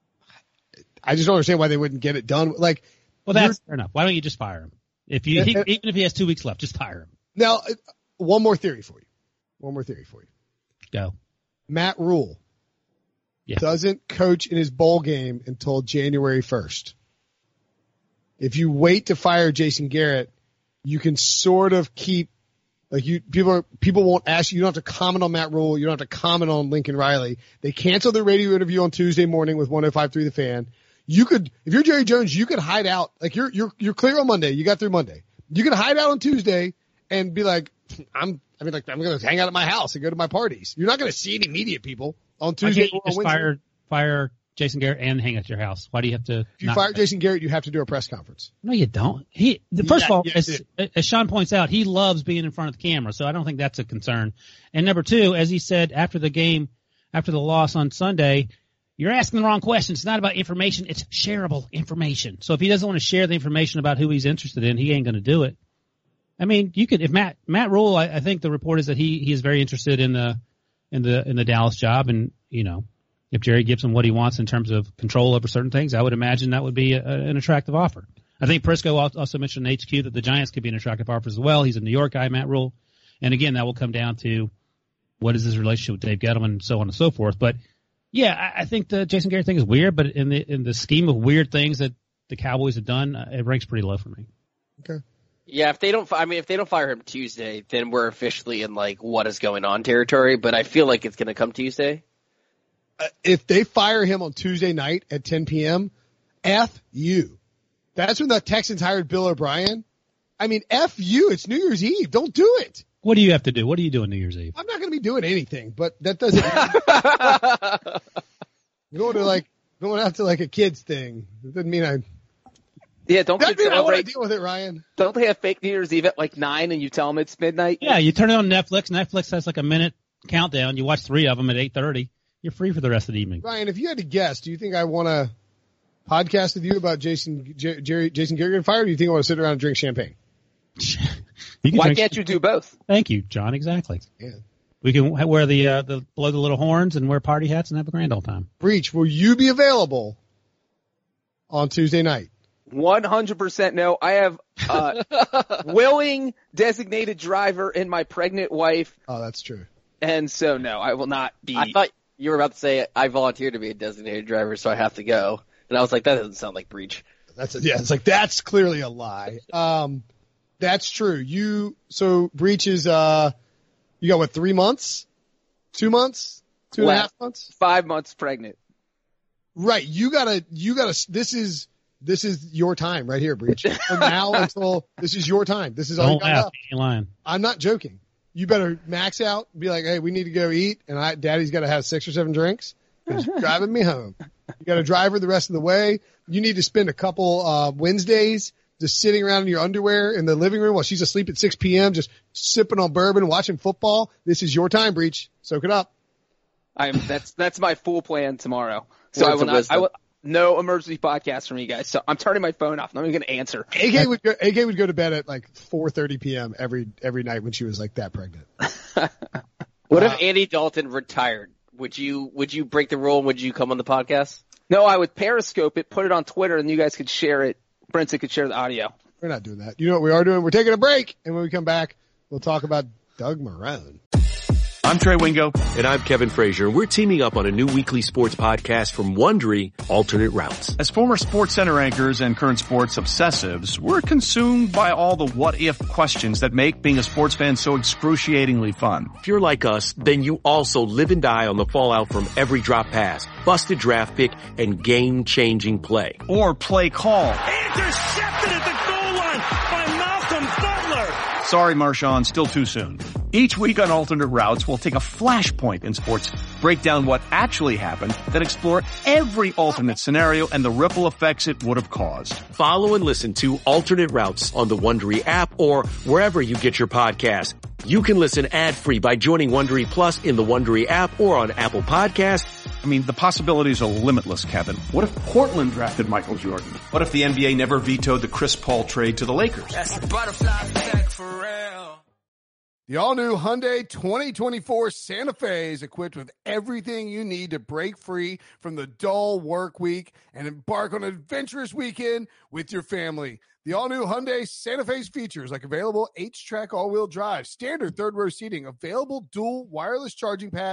[SPEAKER 2] I just don't understand why they wouldn't get it done. Like,
[SPEAKER 3] well, that's fair enough. Why don't you just fire him? If you, he, even if he has two weeks left, just fire him.
[SPEAKER 2] Now, one more theory for you. One more theory for you.
[SPEAKER 3] Go.
[SPEAKER 2] Matt Rule
[SPEAKER 3] yeah.
[SPEAKER 2] doesn't coach in his bowl game until January first. If you wait to fire Jason Garrett, you can sort of keep Like you, people are, people won't ask you. You don't have to comment on Matt Rule. You don't have to comment on Lincoln Riley. They canceled their radio interview on Tuesday morning with one oh five point three The Fan. You could, if you're Jerry Jones, you could hide out. Like you're, you're, you're clear on Monday. You got through Monday. You could hide out on Tuesday and be like, I'm, I mean, like, I'm going to hang out at my house and go to my parties. You're not going to see any media people on Tuesday.
[SPEAKER 3] Why can't you just fire, fire Jason Garrett and hang at your house? Why do you have to?
[SPEAKER 2] If you fire Jason Garrett, you have to do a press conference.
[SPEAKER 3] No, you don't. He, first
[SPEAKER 2] Yeah,
[SPEAKER 3] of all,
[SPEAKER 2] yeah,
[SPEAKER 3] as, as Sean points out, he loves being in front of the camera, so I don't think that's a concern. And number two, as he said after the game, after the loss on Sunday, you're asking the wrong question. It's not about information. It's shareable information. So if he doesn't want to share the information about who he's interested in, he ain't going to do it. I mean, you could, if Matt, Matt Rule, I, I think the report is that he, he is very interested in the, in the, in the Dallas job. And, you know, if Jerry gives him what he wants in terms of control over certain things, I would imagine that would be a, an attractive offer. I think Prisco also mentioned in H Q that the Giants could be an attractive offer as well. He's a New York guy, Matt Rule. And again, that will come down to what is his relationship with Dave Gettleman and so on and so forth. But yeah, I, I think the Jason Garrett thing is weird, but in the, in the scheme of weird things that the Cowboys have done, uh, it ranks pretty low for me.
[SPEAKER 2] Okay.
[SPEAKER 6] Yeah, if they don't, I mean, if they don't fire him Tuesday, then we're officially in like what is going on territory. But I feel like it's going to come Tuesday.
[SPEAKER 2] Uh, if they fire him on Tuesday night at ten p.m., F you. That's when the Texans hired Bill O'Brien. I mean, F you. It's New Year's Eve. Don't do it.
[SPEAKER 3] What do you have to do? What do you do on New Year's Eve?
[SPEAKER 2] I'm not going to be doing anything, but that doesn't. Going to like going out to like a kids thing. It doesn't mean I.
[SPEAKER 5] Yeah, don't
[SPEAKER 2] That
[SPEAKER 5] kids
[SPEAKER 2] mean I want to
[SPEAKER 5] celebrate.
[SPEAKER 2] deal with it, Ryan.
[SPEAKER 5] Don't they have fake New Year's Eve at like nine and you tell them it's midnight?
[SPEAKER 3] Yeah, you turn it on Netflix. Netflix has like a minute countdown. You watch three of them at eight thirty. You're free for the rest of the evening.
[SPEAKER 2] Ryan, if you had to guess, do you think I want to podcast with you about Jason J- Jerry Jason Garrett getting fired, or do you think I want to sit around and drink champagne?
[SPEAKER 3] You can
[SPEAKER 5] Why
[SPEAKER 3] drink-
[SPEAKER 5] can't you do both?
[SPEAKER 3] Thank you, John. Exactly.
[SPEAKER 2] Yeah.
[SPEAKER 3] We can wear the uh, the blow the little horns and wear party hats and have a grand old time.
[SPEAKER 2] Breach, will you be available on Tuesday night?
[SPEAKER 5] one hundred percent no. I have uh willing designated driver in my pregnant wife,
[SPEAKER 2] Oh, that's true.
[SPEAKER 5] and so no, I will not be.
[SPEAKER 6] I thought you were about to say I volunteered to be a designated driver, so I have to go. And I was like, that doesn't sound like breach.
[SPEAKER 2] That's a, yeah. It's like that's clearly a lie. Um, that's true. You so Breach is uh, you got what? Three months? Two months? Two and a
[SPEAKER 5] Less.
[SPEAKER 2] half months?
[SPEAKER 5] Five months pregnant.
[SPEAKER 2] Right. You gotta. You gotta. This is. This is your time right here, Breach. From now until this is your time. This is all you
[SPEAKER 3] Don't
[SPEAKER 2] got
[SPEAKER 3] laugh.
[SPEAKER 2] left.
[SPEAKER 3] You ain't lying.
[SPEAKER 2] I'm not joking. You better max out. Be like, hey, we need to go eat, and I, Daddy's got to have six or seven drinks. He's driving me home. You got to drive her the rest of the way. You need to spend a couple uh Wednesdays just sitting around in your underwear in the living room while she's asleep at six p.m. just sipping on bourbon, watching football. This is your time, Breach. Soak it up.
[SPEAKER 5] I'm that's that's my full plan tomorrow. So
[SPEAKER 6] Words
[SPEAKER 5] I will
[SPEAKER 6] of
[SPEAKER 5] not. I
[SPEAKER 6] wisdom.
[SPEAKER 5] will no emergency podcast from you guys. So I'm turning my phone off. I'm not even going to answer.
[SPEAKER 2] A K would go. A K would go to bed at like four thirty p.m. every every night when she was like that pregnant.
[SPEAKER 6] What
[SPEAKER 2] Uh,
[SPEAKER 6] if Andy Dalton retired? Would you would you break the rule and would you come on the podcast?
[SPEAKER 5] No, I would Periscope it, put it on Twitter, and you guys could share it. Brinson could share the audio.
[SPEAKER 2] We're not doing that. You know what we are doing? We're taking a break, and when we come back, we'll talk about Doug Marrone.
[SPEAKER 8] I'm Trey Wingo.
[SPEAKER 9] And I'm Kevin Frazier. We're teaming up on a new weekly sports podcast from Wondery, Alternate Routes.
[SPEAKER 8] As former Sports Center anchors and current sports obsessives, we're consumed by all the what-if questions that make being a sports fan so excruciatingly fun.
[SPEAKER 9] If you're like us, then you also live and die on the fallout from every drop pass, busted draft pick, and game-changing play.
[SPEAKER 8] Or play call.
[SPEAKER 10] Intercepted at the goal line by Malcolm Butler.
[SPEAKER 8] Sorry, Marshawn, still too soon. Each week on Alternate Routes, we'll take a flashpoint in sports, break down what actually happened, then explore every alternate scenario and the ripple effects it would have caused.
[SPEAKER 9] Follow and listen to Alternate Routes on the Wondery app or wherever you get your podcasts. You can listen ad-free by joining Wondery Plus in the Wondery app or on Apple Podcasts.
[SPEAKER 8] I mean, the possibilities are limitless, Kevin. What if Portland drafted Michael Jordan? What if the N B A never vetoed the Chris Paul trade to the Lakers?
[SPEAKER 10] That's the butterfly effect for real.
[SPEAKER 1] The all-new Hyundai twenty twenty-four Santa Fe is equipped with everything you need to break free from the dull work week and embark on an adventurous weekend with your family. The all-new Hyundai Santa Fe's features like available H-Track all-wheel drive, standard third-row seating, available dual wireless charging pads,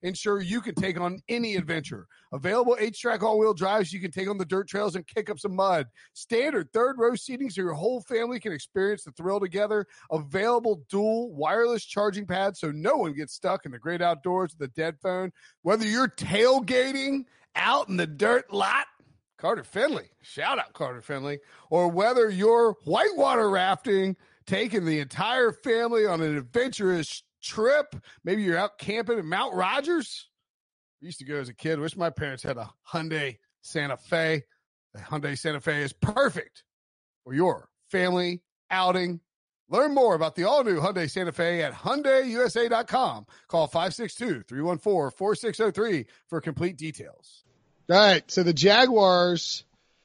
[SPEAKER 1] ensure you can take on any adventure. Available H-Track all-wheel drives, you can take on the dirt trails and kick up some mud. Standard third-row seating so your whole family can experience the thrill together. Available dual wireless charging pads so no one gets stuck in the great outdoors with a dead phone. Whether you're tailgating out in the dirt lot, Carter Finley, shout out Carter Finley, or whether you're whitewater rafting, taking the entire family on an adventurous trip. Maybe you're out camping in Mount Rogers. I used to go as a kid. Wish my parents had a Hyundai Santa Fe. The Hyundai Santa Fe is perfect for your family outing. Learn more about the all-new Hyundai Santa Fe at Hyundai U S A dot com. Call five six two, three one four, four six zero three for complete details.
[SPEAKER 2] All right, so the Jaguars,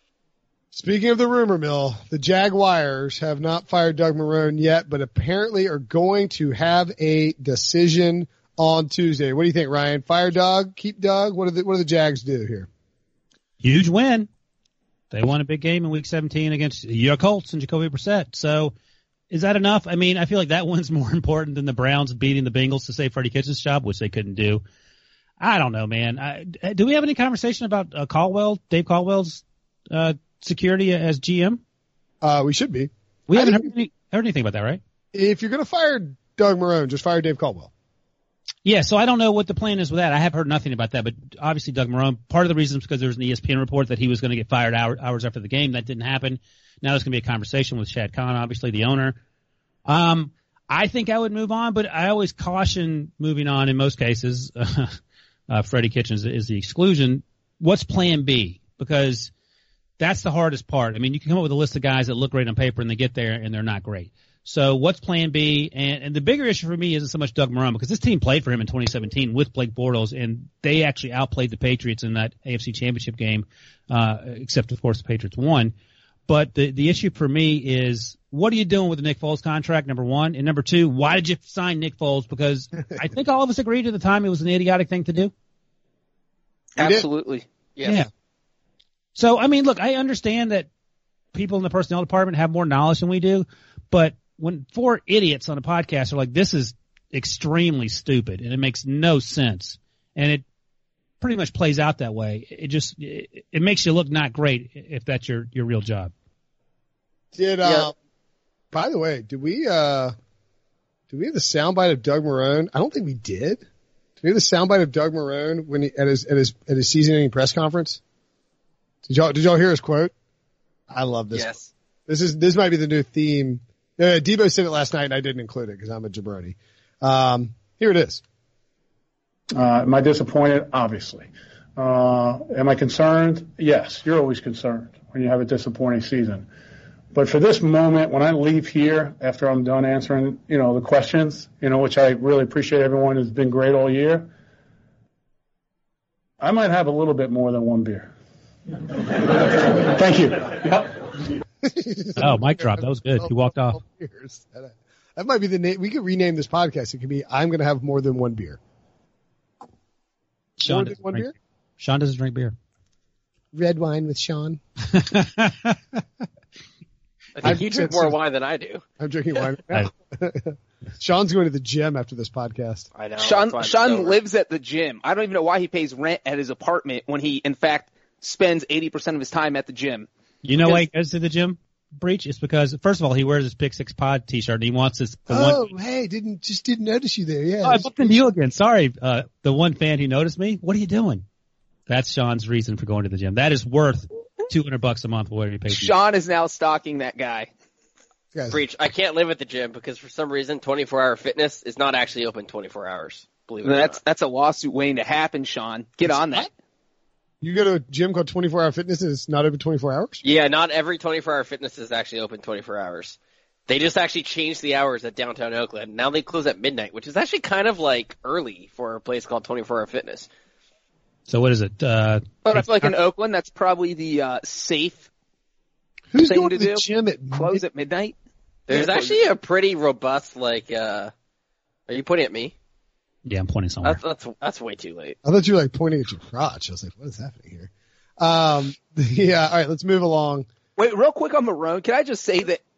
[SPEAKER 2] speaking of the rumor mill, the Jaguars have not fired Doug Marrone yet, but apparently are going to have a decision on Tuesday. What do you think, Ryan? Fire Doug? Keep Doug? What do the, what do the Jags do here?
[SPEAKER 3] Huge win. They won a big game in Week seventeen against your Colts and Jacoby Brissett. So is that enough? I mean, I feel like that one's more important than the Browns beating the Bengals to save Freddie Kitchens' job, which they couldn't do. I don't know, man. I, do we have any conversation about uh, Caldwell, Dave Caldwell's uh, security as G M?
[SPEAKER 2] Uh, we should be.
[SPEAKER 3] We
[SPEAKER 2] I
[SPEAKER 3] haven't
[SPEAKER 2] think,
[SPEAKER 3] heard, any, heard anything about that, right?
[SPEAKER 2] If you're going to fire Doug Marrone, just fire Dave Caldwell.
[SPEAKER 3] Yeah, so I don't know what the plan is with that. I have heard nothing about that, but obviously Doug Marrone, part of the reason is because there was an E S P N report that he was going to get fired hour, hours after the game. That didn't happen. Now there's going to be a conversation with Shad Khan, obviously the owner. Um, I think I would move on, but I always caution moving on in most cases. Uh, Freddie Kitchens is the exclusion. What's plan B? Because that's the hardest part. I mean, you can come up with a list of guys that look great on paper and they get there and they're not great. So what's plan B? And, and the bigger issue for me isn't so much Doug Marrone because this team played for him in twenty seventeen with Blake Bortles and they actually outplayed the Patriots in that A F C Championship game, uh, except of course the Patriots won. But the, the issue for me is what are you doing with the Nick Foles contract, number one? And number two, why did you sign Nick Foles? Because I think all of us agreed at the time it was an idiotic thing to do.
[SPEAKER 5] Absolutely.
[SPEAKER 6] Yes.
[SPEAKER 3] Yeah. So, I mean, look, I understand that people in the personnel department have more knowledge than we do, but when four idiots on a podcast are like, this is extremely stupid and it makes no sense, and it pretty much plays out that way, it just, it, it makes you look not great if that's your, your real job.
[SPEAKER 2] Did, uh, yeah. By the way, did we, uh, did we have the soundbite of Doug Marrone? I don't think we did. Did we have the soundbite of Doug Marrone when he, at his, at his, at his season-ending press conference? Did y'all, did y'all hear his quote? I love this.
[SPEAKER 6] Yes.
[SPEAKER 2] This is, this might be the new theme. Uh, Debo said it last night and I didn't include it because I'm a jabroni. Um, here it is.
[SPEAKER 11] Uh, am I disappointed? Obviously. Uh, am I concerned? Yes. You're always concerned when you have a disappointing season. But for this moment, when I leave here after I'm done answering, you know, the questions, you know, which I really appreciate, everyone has been great all year, I might have a little bit more than one beer. Thank you.
[SPEAKER 3] Oh, mic drop. That was good. He walked off.
[SPEAKER 2] That might be the name. We could rename this podcast. It could be, I'm going to have more than one beer.
[SPEAKER 3] Sean doesn't one drink, beer? Sean doesn't drink beer.
[SPEAKER 2] Red wine with Sean.
[SPEAKER 6] I think you drink more wine than I do.
[SPEAKER 2] I'm drinking wine right now. Sean's going to the gym after this podcast.
[SPEAKER 6] I know.
[SPEAKER 5] Sean, Sean lives at the gym. I don't even know why he pays rent at his apartment when he, in fact, spends eighty percent of his time at the gym.
[SPEAKER 3] You know why he goes to the gym, Breach? It's because, first of all, he wears his Pick Six Pod t-shirt and he wants his. The
[SPEAKER 2] oh,
[SPEAKER 3] one,
[SPEAKER 2] hey, didn't, just didn't notice you there. Yeah.
[SPEAKER 3] Oh, I bumped into you again. Sorry. Uh, the one fan who noticed me. What are you doing? That's Sean's reason for going to the gym. That is worth two hundred bucks a month. Whatever you pay.
[SPEAKER 5] Sean is now stalking that guy.
[SPEAKER 2] Guys.
[SPEAKER 6] Breach, I can't live at the gym because for some reason twenty-four hour fitness is not actually open twenty-four hours. Believe it or
[SPEAKER 5] that's,
[SPEAKER 6] not.
[SPEAKER 5] That's a lawsuit waiting to happen, Sean. Get on that.
[SPEAKER 2] You go to a gym called twenty-four hour fitness and it's not open twenty-four hours?
[SPEAKER 6] Yeah, not every twenty-four hour fitness is actually open twenty-four hours. They just actually changed the hours at downtown Oakland. Now they close at midnight, which is actually kind of like early for a place called twenty-four hour fitness.
[SPEAKER 3] So what is it? Uh,
[SPEAKER 5] but I feel like in Oakland, that's probably the uh, safe
[SPEAKER 2] Who's
[SPEAKER 5] thing
[SPEAKER 2] going
[SPEAKER 5] to
[SPEAKER 2] to the
[SPEAKER 5] do.
[SPEAKER 2] gym at
[SPEAKER 5] Close
[SPEAKER 2] mid-
[SPEAKER 5] at midnight?
[SPEAKER 6] There's actually a pretty robust, like, uh, are you pointing at me?
[SPEAKER 3] Yeah, I'm pointing somewhere.
[SPEAKER 6] That's, that's, that's way too late.
[SPEAKER 2] I thought you were like pointing at your crotch. I was like, what is happening here? Um, yeah, all right, let's move along.
[SPEAKER 5] Wait, real quick on Marrone, can I just say that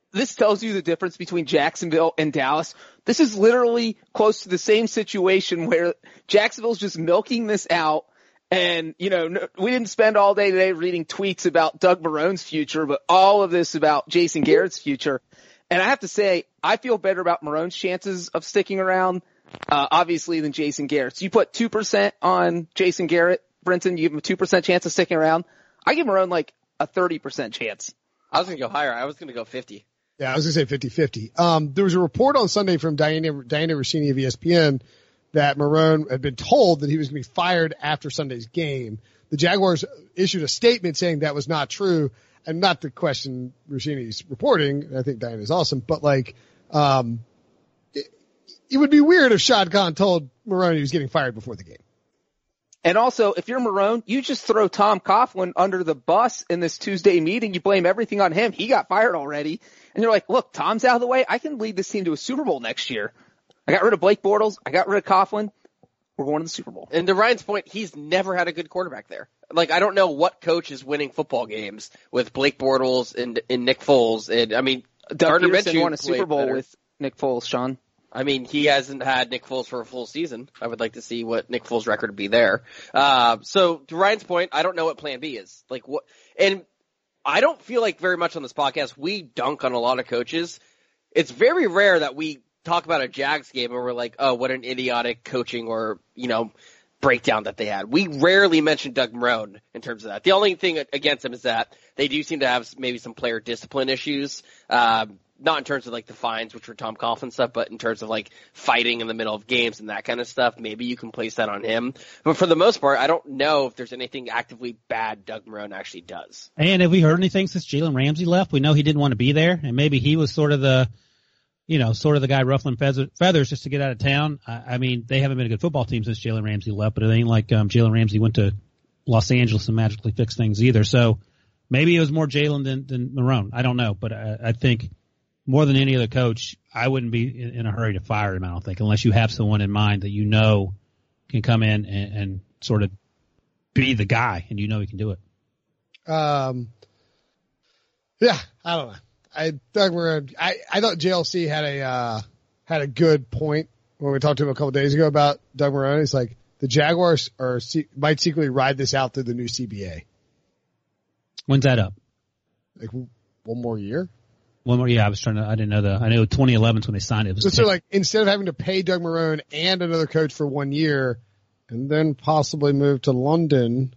[SPEAKER 5] this tells you the difference between Jacksonville and Dallas. This is literally close to the same situation where Jacksonville's just milking this out. And, you know, no, we didn't spend all day today reading tweets about Doug Marrone's future, but all of this about Jason Garrett's future. And I have to say, I feel better about Marrone's chances of sticking around, uh, obviously, than Jason Garrett's. You put two percent on Jason Garrett, Brinson, you give him a two percent chance of sticking around. I give Marrone like a thirty percent chance.
[SPEAKER 6] I was going to go higher. I was going to go fifty.
[SPEAKER 2] Yeah, I was going to say fifty-fifty. Um, there was a report on Sunday from Diana, Diana Rossini of E S P N that Marrone had been told that he was going to be fired after Sunday's game. The Jaguars issued a statement saying that was not true, and not to question Rossini's reporting. I think Diana's awesome, but like, um, it, it would be weird if Shad Khan told Marrone he was getting fired before the game.
[SPEAKER 5] And also, if you're Marrone, you just throw Tom Coughlin under the bus in this Tuesday meeting. You blame everything on him. He got fired already. And you're like, look, Tom's out of the way. I can lead this team to a Super Bowl next year. I got rid of Blake Bortles. I got rid of Coughlin. We're going to the Super Bowl.
[SPEAKER 6] And to Ryan's point, he's never had a good quarterback there. Like, I don't know what coach is winning football games with Blake Bortles and, and Nick Foles. And, I mean,
[SPEAKER 5] Doug
[SPEAKER 6] Gardner
[SPEAKER 5] Peterson
[SPEAKER 6] Minshew
[SPEAKER 5] won a Super Bowl
[SPEAKER 6] better.
[SPEAKER 5] with Nick Foles, Sean.
[SPEAKER 6] I mean, he hasn't had Nick Foles for a full season. I would like to see what Nick Foles' record would be there. Uh, so to Ryan's point, I don't know what plan B is. Like what, and I don't feel like very much on this podcast we dunk on a lot of coaches. It's very rare that we talk about a Jags game and we're like, oh, what an idiotic coaching or, you know, breakdown that they had. We rarely mention Doug Marrone in terms of that. The only thing against him is that they do seem to have maybe some player discipline issues. Um, Not in terms of like the fines, which were Tom Coughlin stuff, but in terms of like fighting in the middle of games and that kind of stuff. Maybe you can place that on him. But for the most part, I don't know if there's anything actively bad Doug Marrone actually does.
[SPEAKER 3] And have we heard anything since Jalen Ramsey left? We know he didn't want to be there, and maybe he was sort of the, you know, sort of the guy ruffling feathers just to get out of town. I, I mean, they haven't been a good football team since Jalen Ramsey left, but it ain't like um, Jalen Ramsey went to Los Angeles and magically fixed things either. So maybe it was more Jalen than, than Marrone. I don't know, but I, I think more than any other coach, I wouldn't be in, in a hurry to fire him, I don't think, unless you have someone in mind that you know can come in and, and sort of be the guy, and you know he can do it.
[SPEAKER 2] Um, yeah, I don't know. I Doug Marrone, I, I thought J L C had a uh, had a good point when we talked to him a couple days ago about Doug Marrone. It's like the Jaguars are might secretly ride this out through the new C B A.
[SPEAKER 3] When's that up?
[SPEAKER 2] Like one more year?
[SPEAKER 3] One more, yeah, I was trying to, I didn't know the, I know twenty eleven is when they signed it. it
[SPEAKER 2] so, so like, instead of having to pay Doug Marrone and another coach for one year and then possibly move to London.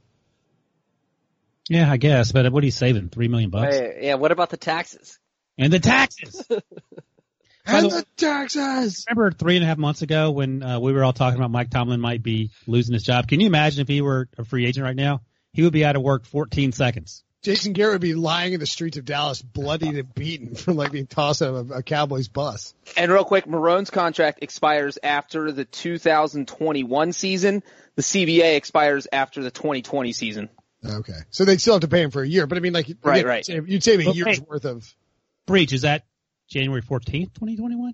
[SPEAKER 3] Yeah, I guess, but what are you saving? Three million bucks?
[SPEAKER 6] Hey, yeah, what about the taxes?
[SPEAKER 3] And the taxes!
[SPEAKER 2] and the taxes!
[SPEAKER 3] Remember three and a half months ago when uh, we were all talking about Mike Tomlin might be losing his job? Can you imagine if he were a free agent right now? He would be out of work fourteen seconds.
[SPEAKER 2] Jason Garrett would be lying in the streets of Dallas, bloodied and beaten from like being tossed out of a, a Cowboys bus.
[SPEAKER 5] And real quick, Marrone's contract expires after the two thousand twenty-one season. The C B A expires after the twenty twenty season.
[SPEAKER 2] Okay. So they'd still have to pay him for a year, but I mean, like,
[SPEAKER 5] right,
[SPEAKER 2] you'd
[SPEAKER 5] right.
[SPEAKER 2] Save, you'd save a
[SPEAKER 3] okay.
[SPEAKER 2] year's worth of
[SPEAKER 3] breach. Is that January fourteenth, twenty twenty-one?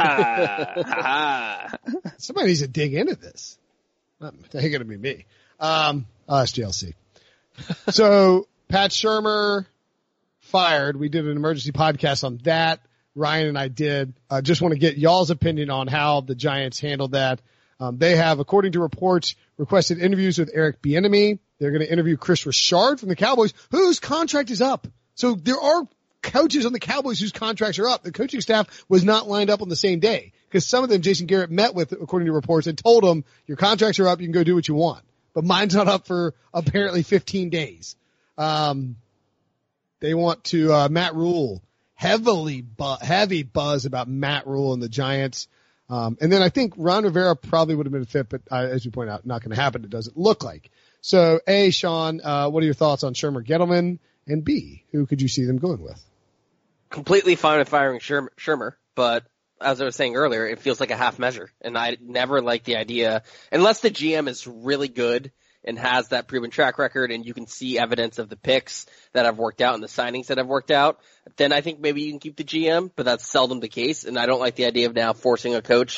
[SPEAKER 2] Somebody needs to dig into this. That ain't gonna be me. Um, oh, that's J L C. So, Pat Shurmur fired. We did an emergency podcast on that. Ryan and I did. I uh, just want to get y'all's opinion on how the Giants handled that. Um, they have, according to reports, requested interviews with Eric Bieniemy. They're going to interview Chris Richard from the Cowboys, whose contract is up. So there are coaches on the Cowboys whose contracts are up. The coaching staff was not lined up on the same day because some of them Jason Garrett met with, according to reports, and told them, your contracts are up. You can go do what you want. But mine's not up for apparently fifteen days. Um, they want to, uh, Matt Rule, heavily, bu- heavy buzz about Matt Rule and the Giants. Um, and then I think Ron Rivera probably would have been a fit, but uh, as you point out, not going to happen. It doesn't look like. So A, Sean, uh, what are your thoughts on Shurmur Gettleman? And B, who could you see them going with?
[SPEAKER 6] Completely fine with firing Shurmur, Shurmur, but as I was saying earlier, it feels like a half measure. And I never like the idea, unless the G M is really good and has that proven track record and you can see evidence of the picks that have worked out and the signings that have worked out, then I think maybe you can keep the G M, but that's seldom the case. And I don't like the idea of now forcing a coach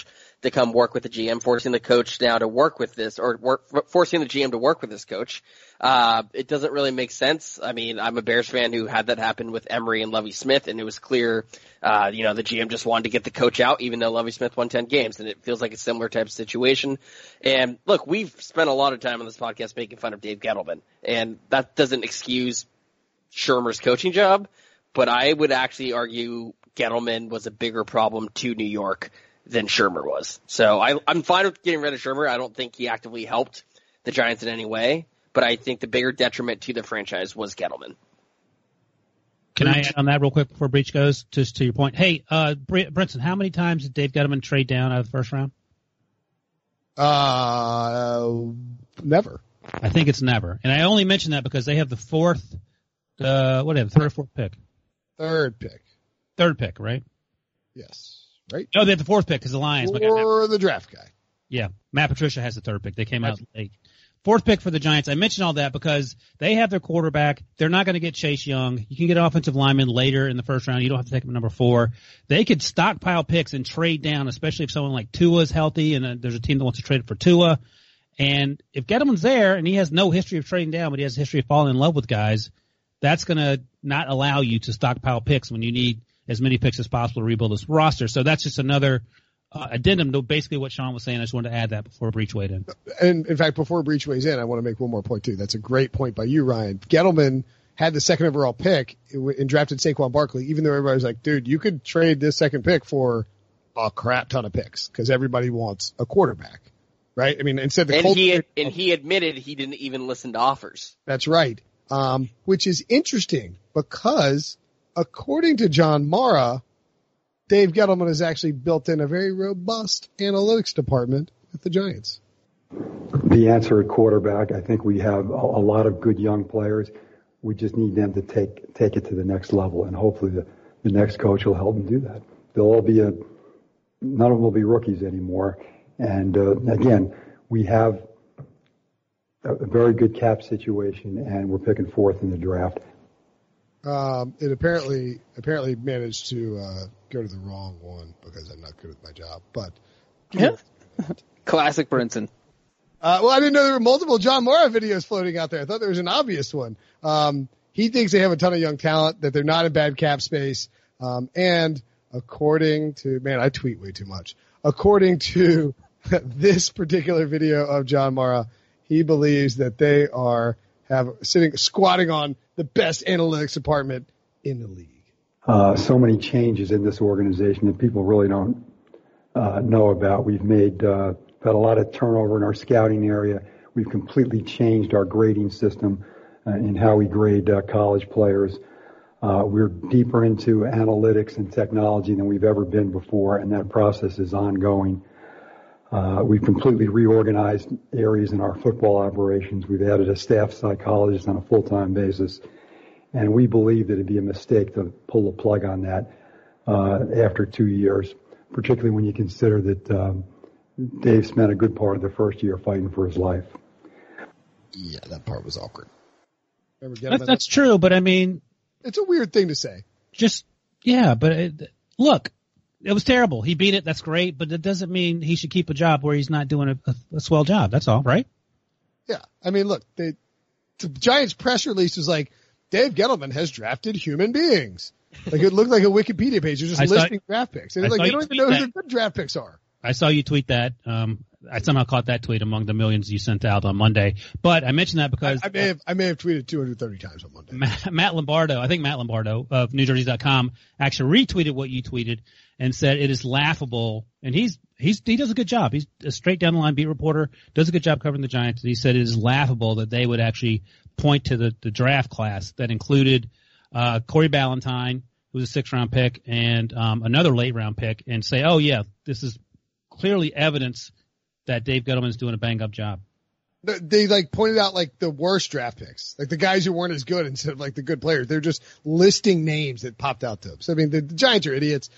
[SPEAKER 6] to come work with the G M, forcing the coach now to work with this, or work, forcing the G M to work with this coach. Uh, it doesn't really make sense. I mean, I'm a Bears fan who had that happen with Emery and Lovie Smith, and it was clear, uh, you know, the G M just wanted to get the coach out, even though Lovie Smith won ten games, and it feels like a similar type of situation. And look, we've spent a lot of time on this podcast making fun of Dave Gettleman, and that doesn't excuse Shurmur's coaching job, but I would actually argue Gettleman was a bigger problem to New York than Shurmur was. So I, I'm fine with getting rid of Shurmur. I don't think he actively helped the Giants in any way, but I think the bigger detriment to the franchise was Gettleman.
[SPEAKER 3] Can I add on that real quick before Breach goes, just to your point? Hey, uh, Brinson, how many times did Dave Gettleman trade down out of the first round?
[SPEAKER 2] Uh, never.
[SPEAKER 3] I think it's never. And I only mention that because they have the fourth, uh, whatever, third or fourth pick.
[SPEAKER 2] Third pick.
[SPEAKER 3] Third pick, right?
[SPEAKER 2] Yes. Right?
[SPEAKER 3] No, they have the fourth pick because the Lions.
[SPEAKER 2] Or the draft guy.
[SPEAKER 3] Yeah. Matt Patricia has the third pick. They came out late. Fourth pick for the Giants. I mentioned all that because they have their quarterback. They're not going to get Chase Young. You can get an offensive lineman later in the first round. You don't have to take him at number four. They could stockpile picks and trade down, especially if someone like Tua is healthy and uh, there's a team that wants to trade for Tua. And if Gettleman's there and he has no history of trading down, but he has a history of falling in love with guys, that's going to not allow you to stockpile picks when you need as many picks as possible to rebuild this roster. So that's just another uh, addendum to basically what Sean was saying. I just wanted to add that before Breach weighed in.
[SPEAKER 2] And in fact, before Breach weighs in, I want to make one more point too. That's a great point by you, Ryan. Gettleman had the second overall pick and drafted Saquon Barkley, even though everybody was like, dude, you could trade this second pick for a crap ton of picks because everybody wants a quarterback, right? I mean, instead the
[SPEAKER 6] and
[SPEAKER 2] Colts,
[SPEAKER 6] he had, and he admitted he didn't even listen to offers.
[SPEAKER 2] That's right. Um, which is interesting because according to John Mara, Dave Gettleman has actually built in a very robust analytics department at the Giants.
[SPEAKER 12] The answer at quarterback, I think we have a, a lot of good young players. We just need them to take take it to the next level, and hopefully the, the next coach will help them do that. They'll all be a none of them will be rookies anymore. And uh, again, we have a, a very good cap situation, and we're picking fourth in the draft.
[SPEAKER 2] Um, it apparently apparently managed to uh, go to the wrong one because I'm not good at my job. But
[SPEAKER 5] yeah. Classic Brinson.
[SPEAKER 2] Uh, well, I didn't know there were multiple John Mara videos floating out there. I thought there was an obvious one. Um, he thinks they have a ton of young talent, that they're not in bad cap space. Um, and according to, man, I tweet way too much. According to this particular video of John Mara, he believes that they are have sitting, squatting on the best analytics department in the league.
[SPEAKER 12] Uh, so many changes in this organization that people really don't uh, know about. We've made, uh, had a lot of turnover in our scouting area. We've completely changed our grading system uh, in how we grade uh, college players. Uh, we're deeper into analytics and technology than we've ever been before, and that process is ongoing. Uh, we've completely reorganized areas in our football operations. We've added a staff psychologist on a full-time basis, and we believe that it'd be a mistake to pull the plug on that uh, after two years, particularly when you consider that um, Dave spent a good part of the first year fighting for his life.
[SPEAKER 2] Yeah, that part was awkward.
[SPEAKER 3] That's, that's true, but I mean,
[SPEAKER 2] it's a weird thing to say.
[SPEAKER 3] Just, yeah, but it, look, it was terrible. He beat it. That's great, but it doesn't mean he should keep a job where he's not doing a, a, a swell job. That's all, right?
[SPEAKER 2] Yeah. I mean, look, they, the Giants press release was like, Dave Gettleman has drafted human beings. Like it looked like a Wikipedia page. They're just
[SPEAKER 3] I
[SPEAKER 2] listing
[SPEAKER 3] saw,
[SPEAKER 2] draft picks. And
[SPEAKER 3] I
[SPEAKER 2] like, they
[SPEAKER 3] you
[SPEAKER 2] don't even know
[SPEAKER 3] that.
[SPEAKER 2] who the good draft picks are.
[SPEAKER 3] I saw you tweet that. Um, I somehow caught that tweet among the millions you sent out on Monday. But I mentioned that because
[SPEAKER 2] I, I may have I may have tweeted two hundred thirty times on Monday.
[SPEAKER 3] Matt, Matt Lombardo, I think Matt Lombardo of New Jersey dot com actually retweeted what you tweeted and said it is laughable. And he's he's he does a good job. He's a straight down the line beat reporter, does a good job covering the Giants. And he said it is laughable that they would actually point to the, the draft class that included uh Corey Ballantyne, who was a sixth round pick, and um another late round pick, and say, oh yeah, this is clearly evidence that Dave Gettleman's doing a bang-up job.
[SPEAKER 2] They, like, pointed out, like, the worst draft picks. Like, the guys who weren't as good instead of, like, the good players. They're just listing names that popped out to them. So, I mean, the, the Giants are idiots.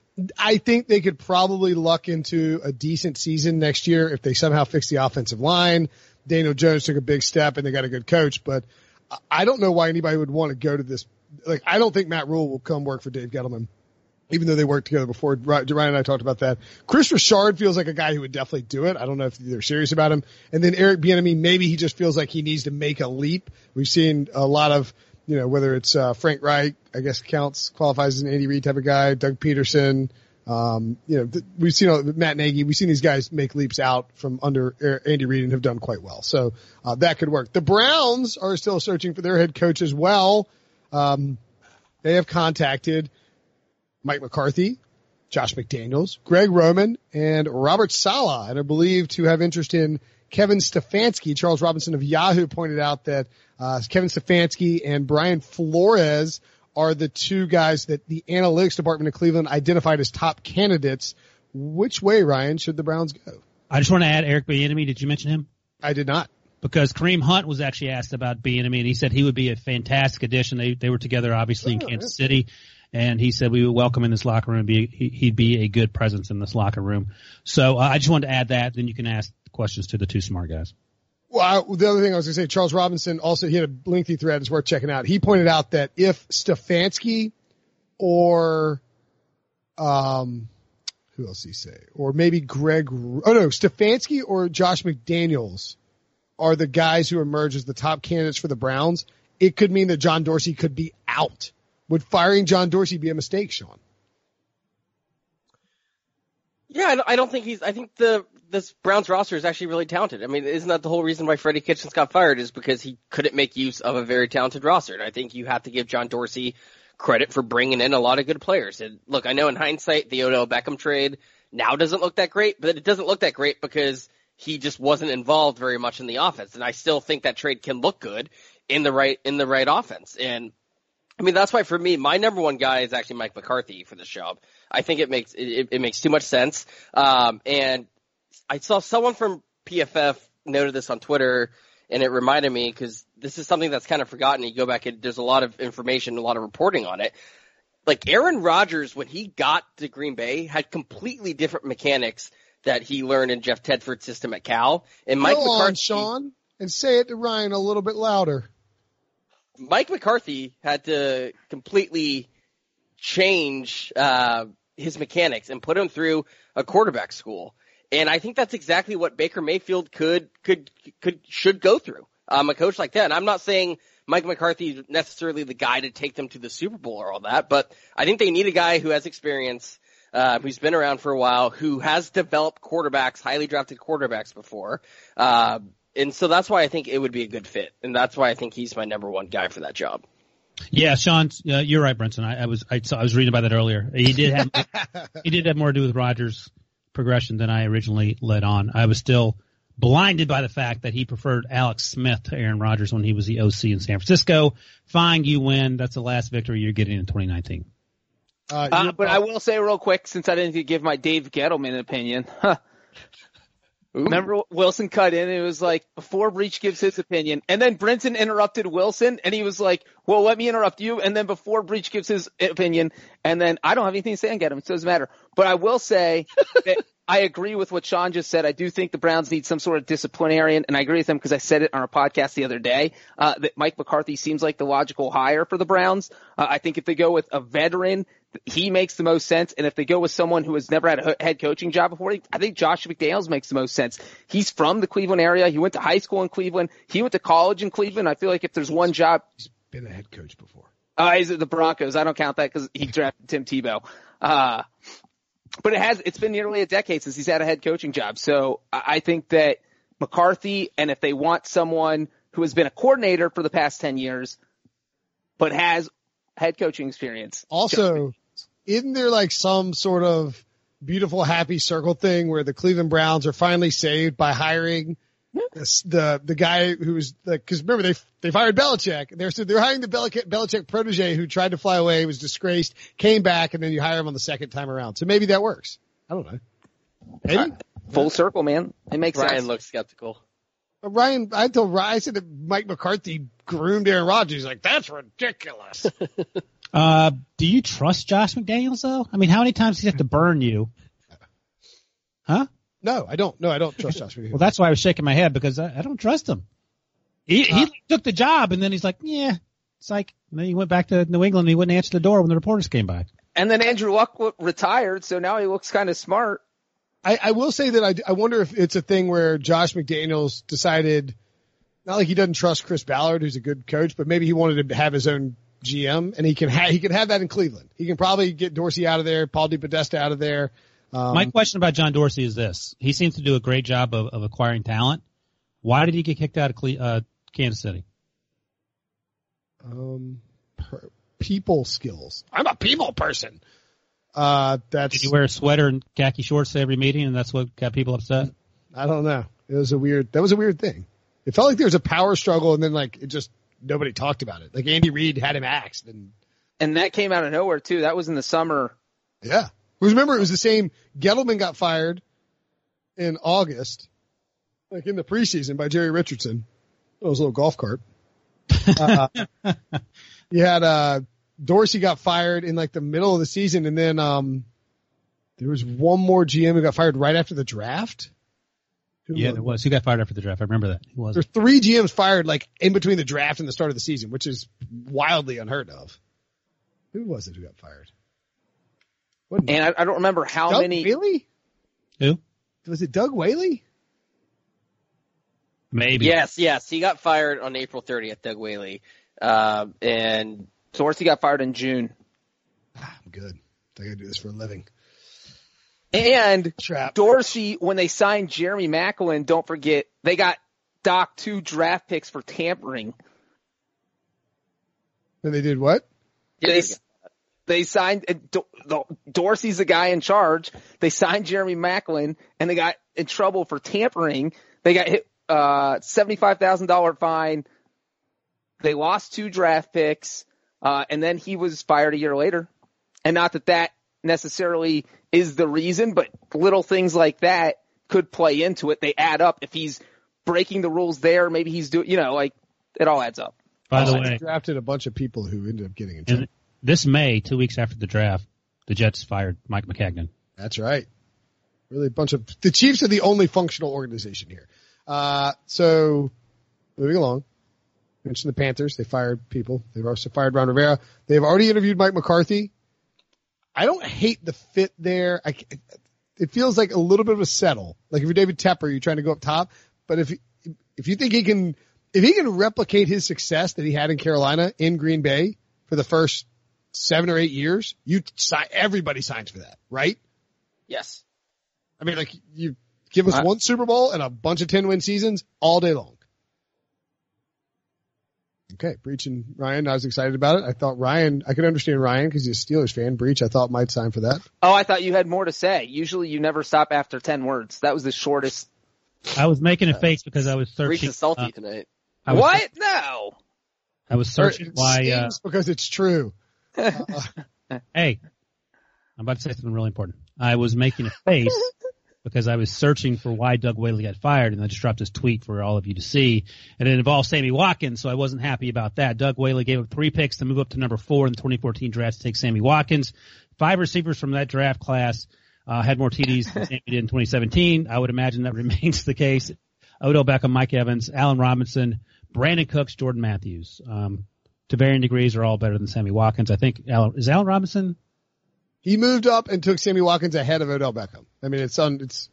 [SPEAKER 2] I think they could probably luck into a decent season next year if they somehow fix the offensive line. Daniel Jones took a big step, and they got a good coach. But I don't know why anybody would want to go to this. Like, I don't think Matt Rule will come work for Dave Gettleman even though they worked together before. Ryan and I talked about that. Chris Richard feels like a guy who would definitely do it. I don't know if they're serious about him. And then Eric Bieniemy, maybe he just feels like he needs to make a leap. We've seen a lot of, you know, whether it's uh, Frank Reich, I guess counts, qualifies as an Andy Reid type of guy, Doug Peterson. Um, you know, th- we've seen uh, Matt Nagy. We've seen these guys make leaps out from under uh, Andy Reid and have done quite well. So uh, that could work. The Browns are still searching for their head coach as well. Um, they have contacted Mike McCarthy, Josh McDaniels, Greg Roman, and Robert Saleh, and are believed to have interest in Kevin Stefanski. Charles Robinson of Yahoo pointed out that uh, Kevin Stefanski and Brian Flores are the two guys that the analytics department of Cleveland identified as top candidates. Which way, Ryan, should the Browns go?
[SPEAKER 3] I just want to add Eric Bieniemy. Did you mention him?
[SPEAKER 2] I did not.
[SPEAKER 3] Because Kareem Hunt was actually asked about Bieniemy, and he said he would be a fantastic addition. They they were together, obviously, in Kansas City, and he said we would welcome him in this locker room. Be, he, he'd be a good presence in this locker room. So uh, I just wanted to add that. Then you can ask questions to the two smart guys.
[SPEAKER 2] Well, I, the other thing I was going to say, Charles Robinson also, he had a lengthy thread. It's worth checking out. He pointed out that if Stefanski or, um, who else did he say? Or maybe Greg, oh no, Stefanski or Josh McDaniels are the guys who emerge as the top candidates for the Browns. It could mean that John Dorsey could be out. Would firing John Dorsey be a mistake, Sean?
[SPEAKER 6] Yeah, I don't think he's, I think the, this Browns roster is actually really talented. I mean, isn't that the whole reason why Freddie Kitchens got fired, is because he couldn't make use of a very talented roster? And I think you have to give John Dorsey credit for bringing in a lot of good players. And look, I know in hindsight, the Odell Beckham trade now doesn't look that great, but it doesn't look that great because he just wasn't involved very much in the offense. And I still think that trade can look good in the right, in the right offense. And I mean, that's why for me, my number one guy is actually Mike McCarthy for this job. I think it makes, it, it makes too much sense. Um, and I saw someone from P F F noted this on Twitter, and it reminded me, because this is something that's kind of forgotten. You go back and there's a lot of information, a lot of reporting on it. Like Aaron Rodgers, when he got to Green Bay, had completely different mechanics that he learned in Jeff Tedford's system at Cal. And Mike
[SPEAKER 2] Go
[SPEAKER 6] McCarthy,
[SPEAKER 2] on, Sean, and say it to Ryan a little bit louder.
[SPEAKER 6] Mike McCarthy had to completely change uh, his mechanics and put him through a quarterback school. And I think that's exactly what Baker Mayfield could, could, could, should go through. Um, a coach like that. And I'm not saying Mike McCarthy is necessarily the guy to take them to the Super Bowl or all that, but I think they need a guy who has experience, uh, who's been around for a while, who has developed quarterbacks, highly drafted quarterbacks before. Uh, and so that's why I think it would be a good fit. And that's why I think he's my number one guy for that job.
[SPEAKER 3] Yeah, Sean, uh, you're right, Brinson. I, I was, I, saw, I was reading about that earlier. He did have, he did have more to do with Rodgers' progression than I originally led on. I was still blinded by the fact that he preferred Alex Smith to Aaron Rodgers when he was the O C in San Francisco. Fine, you win. That's the last victory you're getting in twenty nineteen.
[SPEAKER 5] Uh, uh, but I will say real quick, since I didn't give my Dave Gettleman opinion. Remember Wilson cut in and it was like, before Breach gives his opinion, and then Brinson interrupted Wilson and he was like, well, let me interrupt you. And then before Breach gives his opinion, and then I don't have anything to say on Gettleman, so it doesn't matter. But I will say that I agree with what Sean just said. I do think the Browns need some sort of disciplinarian, and I agree with him because I said it on our podcast the other day, uh, that Mike McCarthy seems like the logical hire for the Browns. Uh, I think if they go with a veteran, he makes the most sense. And if they go with someone who has never had a head coaching job before, I think Josh McDaniels makes the most sense. He's from the Cleveland area. He went to high school in Cleveland. He went to college in Cleveland. I feel like if there's one job.
[SPEAKER 2] He's been a head coach before.
[SPEAKER 5] Uh, he's at the Broncos. I don't count that because he drafted Tim Tebow. Uh, but it has, it's been nearly a decade since he's had a head coaching job. So I think that McCarthy, and if they want someone who has been a coordinator for the past ten years, but has head coaching experience.
[SPEAKER 2] Also, isn't there like some sort of beautiful happy circle thing where the Cleveland Browns are finally saved by hiring this, the the guy who was like, because remember they they fired Belichick. They're so they're hiring the Belichick, Belichick protege who tried to fly away, was disgraced, came back, and then you hire him on the second time around. So maybe that works. I don't know. Maybe
[SPEAKER 5] uh, full yeah. circle, man. It makes
[SPEAKER 6] Ryan
[SPEAKER 5] sense.
[SPEAKER 6] Ryan looks skeptical.
[SPEAKER 2] But Ryan, I told Ryan, I said that Mike McCarthy groomed Aaron Rodgers. He's like, that's ridiculous.
[SPEAKER 3] uh, do you trust Josh McDaniels though? I mean, how many times does he have to burn you? Huh?
[SPEAKER 2] No, I don't. No, I don't trust Josh McDaniels.
[SPEAKER 3] Well, that's why I was shaking my head because I, I don't trust him. He, uh, he took the job and then he's like, yeah, it's like, and then he went back to New England and he wouldn't answer the door when the reporters came by.
[SPEAKER 5] And then Andrew Luck retired, so now he looks kind of smart.
[SPEAKER 2] I, I will say that I, I wonder if it's a thing where Josh McDaniels decided, not like he doesn't trust Chris Ballard, who's a good coach, but maybe he wanted to have his own G M, and he can ha- he can have that in Cleveland. He can probably get Dorsey out of there, Paul DePodesta out of there. Um,
[SPEAKER 3] My question about John Dorsey is this. He seems to do a great job of, of acquiring talent. Why did he get kicked out of Cle- uh, Kansas City?
[SPEAKER 2] Um, per, people skills. I'm a people person. Uh, that's.
[SPEAKER 3] Did he wear a sweater and khaki shorts to every meeting, and that's what got people upset?
[SPEAKER 2] I don't know. It was a weird. That was a weird thing. It felt like there was a power struggle, and then like it just nobody talked about it. Like Andy Reid had him axed, and
[SPEAKER 5] and that came out of nowhere too. That was in the summer.
[SPEAKER 2] Yeah, because remember it was the same. Gettleman got fired in August, like in the preseason by Jerry Richardson. It was a little golf cart. Uh, you had uh, Dorsey got fired in like the middle of the season, and then um, there was one more G M who got fired right after the draft. Who
[SPEAKER 3] yeah,
[SPEAKER 2] was
[SPEAKER 3] there was. Who got fired after the draft? I remember that. Who was
[SPEAKER 2] There's three G Ms fired like in between the draft and the start of the season, which is wildly unheard of. Who was it who got fired?
[SPEAKER 5] And I, I don't remember how
[SPEAKER 2] Doug
[SPEAKER 5] many.
[SPEAKER 2] Whaley?
[SPEAKER 3] Who?
[SPEAKER 2] Was it Doug Whaley?
[SPEAKER 3] Maybe.
[SPEAKER 6] Yes, yes. He got fired on April thirtieth, Doug Whaley. Uh, and
[SPEAKER 5] Dorsey got fired in June.
[SPEAKER 2] I'm good. I gotta do this for a living.
[SPEAKER 5] And
[SPEAKER 2] Trap.
[SPEAKER 5] Dorsey, when they signed Jeremy Maclin, don't forget, they got Doc two draft picks for tampering.
[SPEAKER 2] And they did what?
[SPEAKER 5] They, they signed, uh, Dorsey's the guy in charge. They signed Jeremy Maclin, and they got in trouble for tampering. They got hit, uh, seventy-five thousand dollars fine. They lost two draft picks, uh, and then he was fired a year later. And not that that necessarily is the reason, but little things like that could play into it. They add up. If he's breaking the rules there, maybe he's doing, you know, like it all adds up.
[SPEAKER 3] By the
[SPEAKER 2] I
[SPEAKER 3] way,
[SPEAKER 2] drafted a bunch of people who ended up getting in trouble.
[SPEAKER 3] This May, two weeks after the draft, the Jets fired Mike McCagnon.
[SPEAKER 2] That's right. Really a bunch of the Chiefs are the only functional organization here. Uh, so moving along, mentioned the Panthers. They fired people. They've also fired Ron Rivera. They've already interviewed Mike McCarthy. I don't hate the fit there. I, it feels like a little bit of a settle. Like if you're David Tepper, you're trying to go up top. But if if you think he can, if he can replicate his success that he had in Carolina in Green Bay for the first seven or eight years, you sign, everybody signs for that, right?
[SPEAKER 6] yes.
[SPEAKER 2] I mean, like you give us
[SPEAKER 5] I,
[SPEAKER 2] one Super Bowl and a bunch of ten win seasons all day long. Okay, Breach and Ryan, I was excited about it. I thought Ryan, I could understand Ryan because he's a Steelers fan. Breach, I thought might sign for that.
[SPEAKER 5] Oh, I thought you had more to say. Usually you never stop after ten words. That was the shortest.
[SPEAKER 3] I was making a face because I was searching.
[SPEAKER 6] Breach is salty
[SPEAKER 3] uh,
[SPEAKER 6] tonight.
[SPEAKER 3] I was,
[SPEAKER 5] What? No.
[SPEAKER 3] I was searching
[SPEAKER 2] It
[SPEAKER 3] why. Uh,
[SPEAKER 2] stings because it's true. Uh,
[SPEAKER 3] hey, I'm about to say something really important. I was making a face because I was searching for why Doug Whaley got fired, and I just dropped this tweet for all of you to see. And it involved Sammy Watkins, so I wasn't happy about that. Doug Whaley gave up three picks to move up to number four in the twenty fourteen draft to take Sammy Watkins. Five receivers from that draft class uh, had more T Ds than Sammy did in twenty seventeen. I would imagine that remains the case. Odell Beckham, Mike Evans, Allen Robinson, Brandon Cooks, Jordan Matthews. Um, to varying degrees are all better than Sammy Watkins. I think Allen, is Allen Robinson?
[SPEAKER 2] he moved up and took Sammy Watkins ahead of Odell Beckham. I mean, it's on, it's,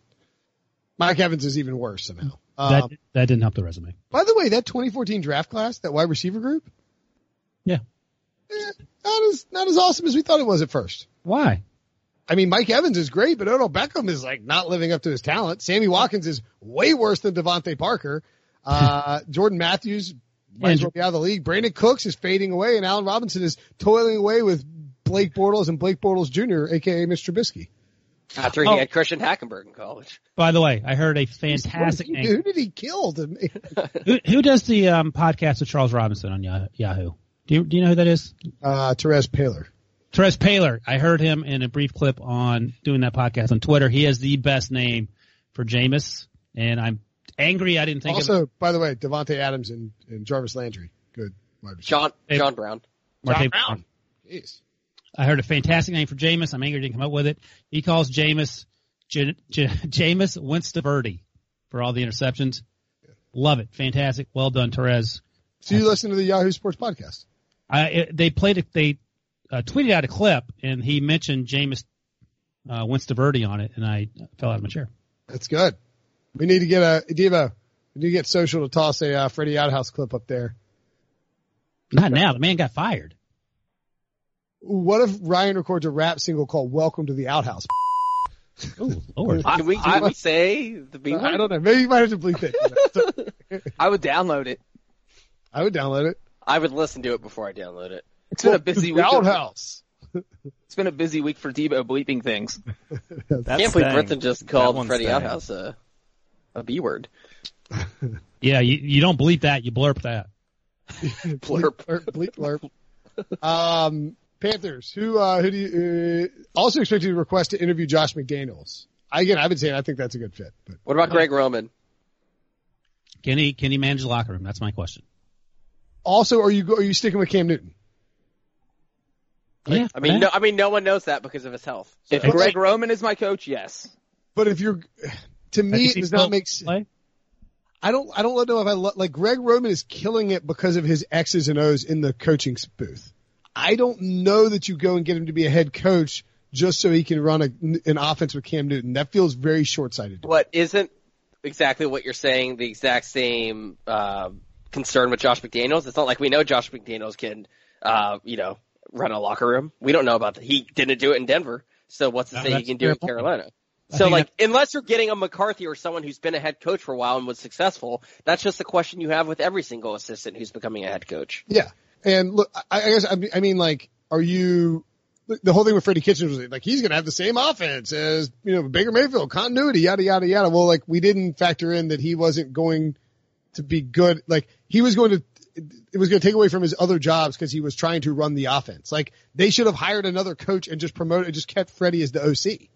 [SPEAKER 2] Mike Evans is even worse somehow. Um,
[SPEAKER 3] That that didn't help the resume.
[SPEAKER 2] By the way, that twenty fourteen draft class, that wide receiver group,
[SPEAKER 3] Yeah.
[SPEAKER 2] eh, not as not as awesome as we thought it was at first.
[SPEAKER 3] Why?
[SPEAKER 2] I mean, Mike Evans is great, but Odell Beckham is like not living up to his talent. Sammy Watkins is way worse than Devontae Parker. Uh, Jordan Matthews might as well be out of the league. Brandon Cooks is fading away, and Allen Robinson is toiling away with Blake Bortles and Blake Bortles Junior, aka Mister Trubisky.
[SPEAKER 6] After he
[SPEAKER 3] Oh.
[SPEAKER 6] had Christian Hackenberg in college.
[SPEAKER 3] By the way, I heard a fantastic
[SPEAKER 2] Who,
[SPEAKER 3] name.
[SPEAKER 2] who did he kill? To me?
[SPEAKER 3] Who, who does the um, podcast with Charles Robinson on Yah- Yahoo? Do you, do you know who that is?
[SPEAKER 2] Uh, Therese Paylor.
[SPEAKER 3] Therese Paylor. I heard him in a brief clip on doing that podcast on Twitter. He has the best name for Jameis, and I'm angry I didn't think
[SPEAKER 2] Also,
[SPEAKER 3] of
[SPEAKER 2] by the way, Devontae Adams and, and Jarvis Landry. Good wide receiver.
[SPEAKER 6] John John Brown.
[SPEAKER 3] Marte
[SPEAKER 2] Brown. Jeez.
[SPEAKER 3] I heard a fantastic name for Jameis. I'm angry I didn't come up with it. He calls Jameis J- J- Jameis Winston-Verdi for all the interceptions. Love it. Fantastic. Well done, Therese.
[SPEAKER 2] So you listen to the Yahoo Sports podcast?
[SPEAKER 3] I, it, they played it. They uh, tweeted out a clip, and he mentioned Jameis uh, Winston on it, and I fell out of my chair.
[SPEAKER 2] That's good. We need to get a Diva. We need to get Social to toss a uh, Freddie Outhouse clip up there.
[SPEAKER 3] Not now. The man got fired.
[SPEAKER 2] What if Ryan records a rap single called "Welcome to the Outhouse"?
[SPEAKER 3] Oh, Lord.
[SPEAKER 6] Can we, can we say the B word?
[SPEAKER 2] I don't know. Maybe you might have to bleep it.
[SPEAKER 5] I would download it.
[SPEAKER 2] I would download it.
[SPEAKER 6] I would listen to it before I download it.
[SPEAKER 5] It's been a busy week.
[SPEAKER 2] Outhouse.
[SPEAKER 5] It's been a busy week for Debo bleeping things.
[SPEAKER 6] I can't believe Brenton just called Freddie Outhouse a, a B word.
[SPEAKER 3] Yeah, you, you don't bleep that. You blurp that.
[SPEAKER 2] Blurp. Bleep, blurp. Um, Panthers. Who, uh, who do you, uh, also expected to request to interview Josh McDaniels. I, again, I've been saying I think that's a good fit. But.
[SPEAKER 6] What about Greg Roman?
[SPEAKER 3] Can he, can he manage the locker room? That's my question.
[SPEAKER 2] Also, are you, are you sticking with Cam Newton?
[SPEAKER 3] Yeah.
[SPEAKER 6] I mean, no, I mean, no one knows that because of his health.
[SPEAKER 5] So. If
[SPEAKER 2] but
[SPEAKER 5] Greg
[SPEAKER 2] like,
[SPEAKER 5] Roman is my coach, yes.
[SPEAKER 2] But if you're, to me, it does not make sense. I don't, I don't know if I lo- like Greg Roman is killing it because of his X's and O's in the coaching booth. I don't know that you go and get him to be a head coach just so he can run a, an offense with Cam Newton. That feels very short-sighted.
[SPEAKER 6] What isn't exactly what you're saying, the exact same, uh, concern with Josh McDaniels. It's not like we know Josh McDaniels can, uh, you know, run a locker room. We don't know about that. He didn't do it in Denver. So what's to
[SPEAKER 3] No,
[SPEAKER 6] say he can do it in Carolina?
[SPEAKER 3] I
[SPEAKER 6] So like,
[SPEAKER 3] that,
[SPEAKER 6] unless you're getting a McCarthy or someone who's been a head coach for a while and was successful, that's just a question you have with every single assistant who's becoming a head coach.
[SPEAKER 2] Yeah. And look, I, I guess, I mean, like, are you, the whole thing with Freddie Kitchens was like, he's going to have the same offense as, you know, Baker Mayfield, continuity, yada, yada, yada. Well, like, we didn't factor in that he wasn't going to be good. Like, he was going to, it was going to take away from his other jobs because he was trying to run the offense. Like, they should have hired another coach and just promoted, just kept Freddie as the O C.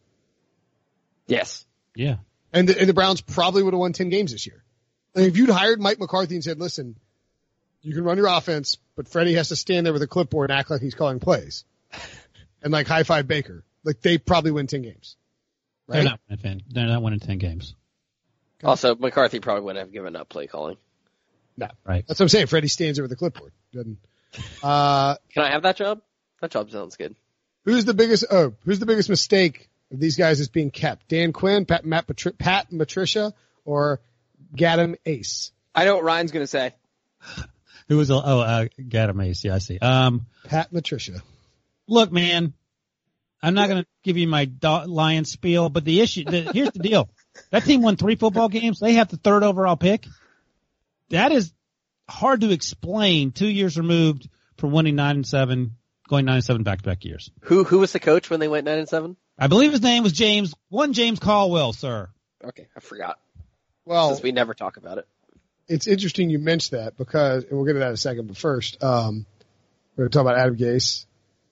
[SPEAKER 6] Yes.
[SPEAKER 3] Yeah.
[SPEAKER 2] And the, and the Browns probably would have won ten games this year. Like, if you'd hired Mike McCarthy and said, listen, you can run your offense, but Freddie has to stand there with a clipboard and act like he's calling plays. And like high five Baker. Like, they probably win ten games. Right?
[SPEAKER 3] They're not winning, they're not winning ten games.
[SPEAKER 6] Also, McCarthy probably wouldn't have given up play calling.
[SPEAKER 2] No.
[SPEAKER 3] Right.
[SPEAKER 2] That's what I'm saying. Freddie stands there with a clipboard. Doesn't, uh,
[SPEAKER 6] Can I have that job? That job sounds good.
[SPEAKER 2] Who's the biggest, oh, who's the biggest mistake of these guys is being kept? Dan Quinn, Pat, Matt, Patri- Pat Matricia, or Gadam Ace?
[SPEAKER 5] I know what Ryan's going to say.
[SPEAKER 3] Who was, oh, uh, Gadam Ace. Yeah, I see. Um,
[SPEAKER 2] Pat Matricia.
[SPEAKER 3] Look, man, I'm not going to give you my do- lion spiel, but the issue, the, here's the deal. That team won three football games. They have the third overall pick. That is hard to explain two years removed from winning nine and seven, going nine and seven back-to-back years.
[SPEAKER 6] Who who was the coach when they went nine and seven?
[SPEAKER 3] I believe his name was James, one James Caldwell, sir.
[SPEAKER 6] Okay, I forgot.
[SPEAKER 2] Well,
[SPEAKER 6] since we never talk about it.
[SPEAKER 2] It's interesting you mentioned that because, and we'll get to that in a second, but first, um, we're going to talk about Adam Gase.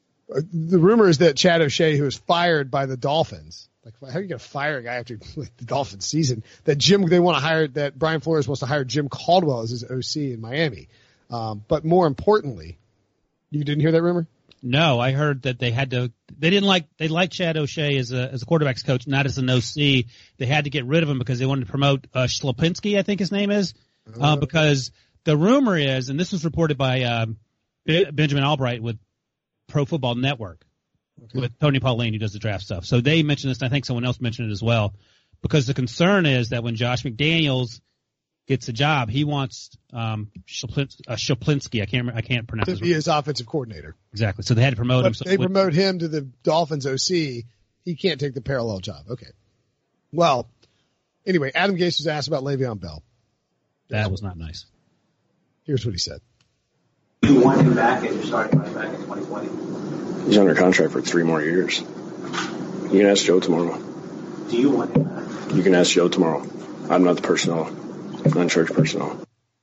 [SPEAKER 2] The rumor is that Chad O'Shea, who was fired by the Dolphins, like, how are you going to fire a guy after like, the Dolphins season? That Jim, they want to hire, that Brian Flores wants to hire Jim Caldwell as his O C in Miami. Um, but more importantly, you didn't hear that rumor?
[SPEAKER 3] No, I heard that they had to, they didn't like, they liked Chad O'Shea as a, as a quarterback's coach, not as an O C. They had to get rid of him because they wanted to promote, uh, Schlapinski, I think his name is, uh, because the rumor is, and this was reported by, um, B- Benjamin Albright with Pro Football Network. Okay. With Tony Pauline, who does the draft stuff. So they mentioned this, and I think someone else mentioned it as well, because the concern is that when Josh McDaniels gets a job, he wants um Shaplins- uh, Shaplinski. I can't I can't pronounce
[SPEAKER 2] to
[SPEAKER 3] his
[SPEAKER 2] be his offensive coordinator.
[SPEAKER 3] Exactly. So they had to promote
[SPEAKER 2] but
[SPEAKER 3] him. So
[SPEAKER 2] they
[SPEAKER 3] with,
[SPEAKER 2] promote him to the Dolphins O C. He can't take the parallel job. Okay. Well, anyway, Adam Gase was asked about Le'Veon Bell.
[SPEAKER 3] That was not nice.
[SPEAKER 2] Here's what he said.
[SPEAKER 13] You want him back and you're starting right back in twenty twenty.
[SPEAKER 14] He's under contract for three more years. You can ask Joe tomorrow.
[SPEAKER 13] Do you want him back?
[SPEAKER 14] You can ask Joe tomorrow. I'm not the personnel. I'm not in charge of personnel.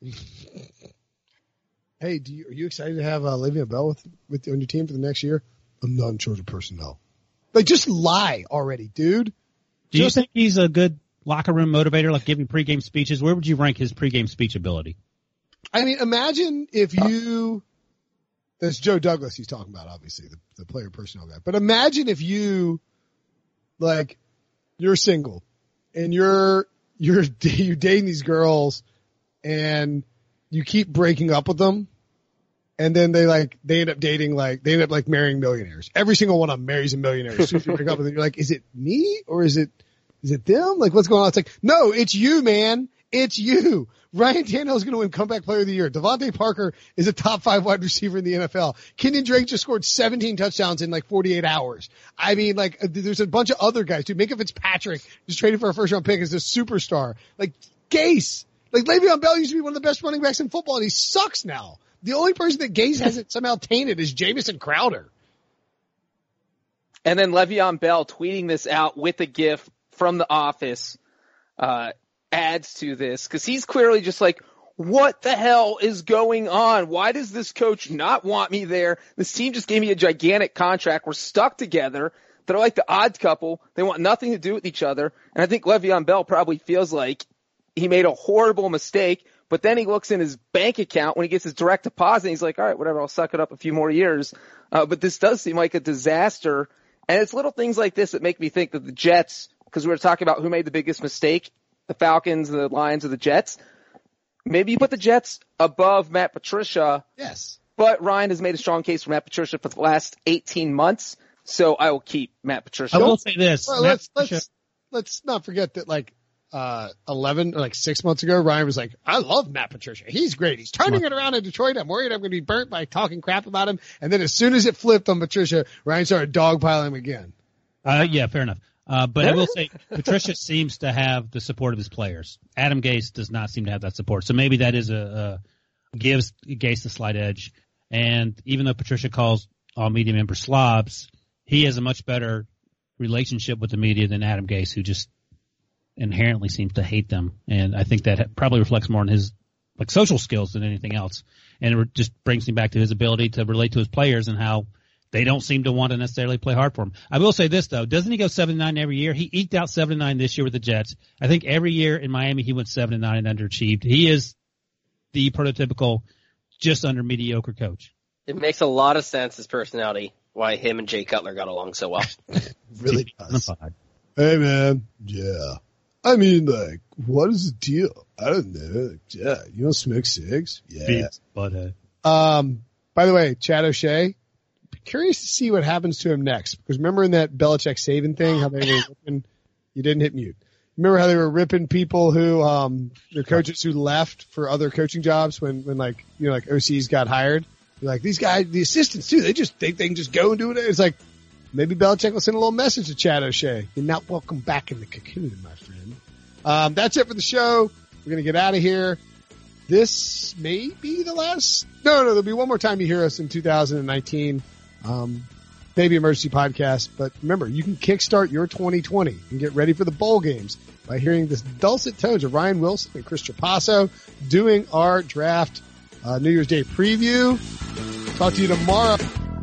[SPEAKER 2] Hey, do you, are you excited to have uh, Le'Veon Bell with, with on your team for the next year? I'm not in charge of personnel. Like, just lie already, dude.
[SPEAKER 3] Do
[SPEAKER 2] just,
[SPEAKER 3] you think he's a good locker room motivator, like giving pregame speeches? Where would you rank his pregame speech ability?
[SPEAKER 2] I mean, imagine if you – that's Joe Douglas he's talking about, obviously, the, the player personnel guy. But imagine if you, like, you're single and you're you're you're dating these girls and you keep breaking up with them And then they like, they end up dating like, they end up like marrying millionaires. Every single one of them marries a millionaire. As soon as you break up with them, you're like, is it me or is it, is it them? Like what's going on? It's like, no, it's you, man. It's you. Ryan Tannehill is going to win comeback player of the year. Devontae Parker is a top five wide receiver in the N F L. Kenyon Drake just scored seventeen touchdowns in like forty-eight hours. I mean, like there's a bunch of other guys too. Minka Fitzpatrick just traded for a first round pick as a superstar. Like Gase, like Le'Veon Bell used to be one of the best running backs in football and he sucks now. The only person that Gase hasn't somehow tainted is Jamison Crowder.
[SPEAKER 5] And then Le'Veon Bell tweeting this out with a GIF from The Office, uh, adds to this because he's clearly just like, what the hell is going on? Why does this coach not want me there? This team just gave me a gigantic contract. We're stuck together. They're like the odd couple. They want nothing to do with each other. And I think Le'Veon Bell probably feels like he made a horrible mistake, but then he looks in his bank account when he gets his direct deposit and he's like, all right, whatever, I'll suck it up a few more years. Uh, but this does seem like a disaster. And it's little things like this that make me think that the Jets, because we were talking about who made the biggest mistake, the Falcons, the Lions, or the Jets. Maybe you put the Jets above Matt Patricia.
[SPEAKER 2] Yes.
[SPEAKER 5] But Ryan has made a strong case for Matt Patricia for the last eighteen months, so I will keep Matt Patricia.
[SPEAKER 3] I will say this.
[SPEAKER 2] Well, let's, let's, let's not forget that like, uh, eleven or like six months ago, Ryan was like, I love Matt Patricia. He's great. He's turning it around in Detroit. I'm worried I'm going to be burnt by talking crap about him. And then as soon as it flipped on Patricia, Ryan started dogpiling him again.
[SPEAKER 3] Uh, yeah, fair enough. Uh, but I will say Patricia seems to have the support of his players. Adam Gase does not seem to have that support. So maybe that is a, a gives Gase a slight edge. And even though Patricia calls all media members slobs, he has a much better relationship with the media than Adam Gase, who just inherently seems to hate them. And I think that probably reflects more on his like social skills than anything else. And it just brings me back to his ability to relate to his players and how they don't seem to want to necessarily play hard for him. I will say this, though. Doesn't he go seven and nine every year? He eked out seven and nine this year with the Jets. I think every year in Miami he went seven and nine and underachieved. He is the prototypical just under mediocre coach.
[SPEAKER 6] It makes a lot of sense, his personality, why him and Jay Cutler got along so well.
[SPEAKER 2] Really does. Hey, man. Yeah. I mean, like, what is the deal? I don't know. Yeah. You don't smoke cigs? Yeah.
[SPEAKER 3] Butthead.
[SPEAKER 2] Um, by the way, Chad O'Shea, curious to see what happens to him next. Because remember in that Belichick Saban thing, how they were ripping, you didn't hit mute. Remember how they were ripping people who, um, their coaches who left for other coaching jobs when, when like, you know, like O Cs got hired. You're like, these guys, the assistants too, they just think they can just go and do it. It's like, maybe Belichick will send a little message to Chad O'Shea. You're not welcome back in the cocoon, my friend. Um, that's it for the show. We're going to get out of here. This may be the last, no, no, there'll be one more time you hear us in two thousand nineteen. Um, maybe emergency podcast, but remember, you can kickstart your twenty twenty and get ready for the bowl games by hearing the dulcet tones of Ryan Wilson and Chris Trapasso doing our draft, uh, New Year's Day preview. Talk to you tomorrow.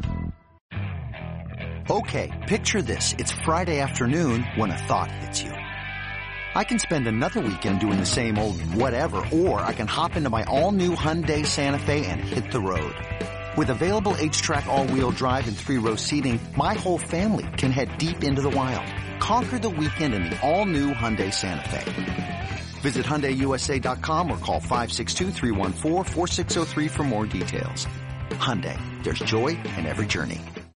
[SPEAKER 15] Okay, picture this. It's Friday afternoon when a thought hits you. I can spend another weekend doing the same old whatever, or I can hop into my all-new Hyundai Santa Fe and hit the road. With available H-Track all-wheel drive and three-row seating, my whole family can head deep into the wild. Conquer the weekend in the all-new Hyundai Santa Fe. Visit Hyundai U S A dot com or call five six two, three one four, four six zero three for more details. Hyundai, there's joy in every journey.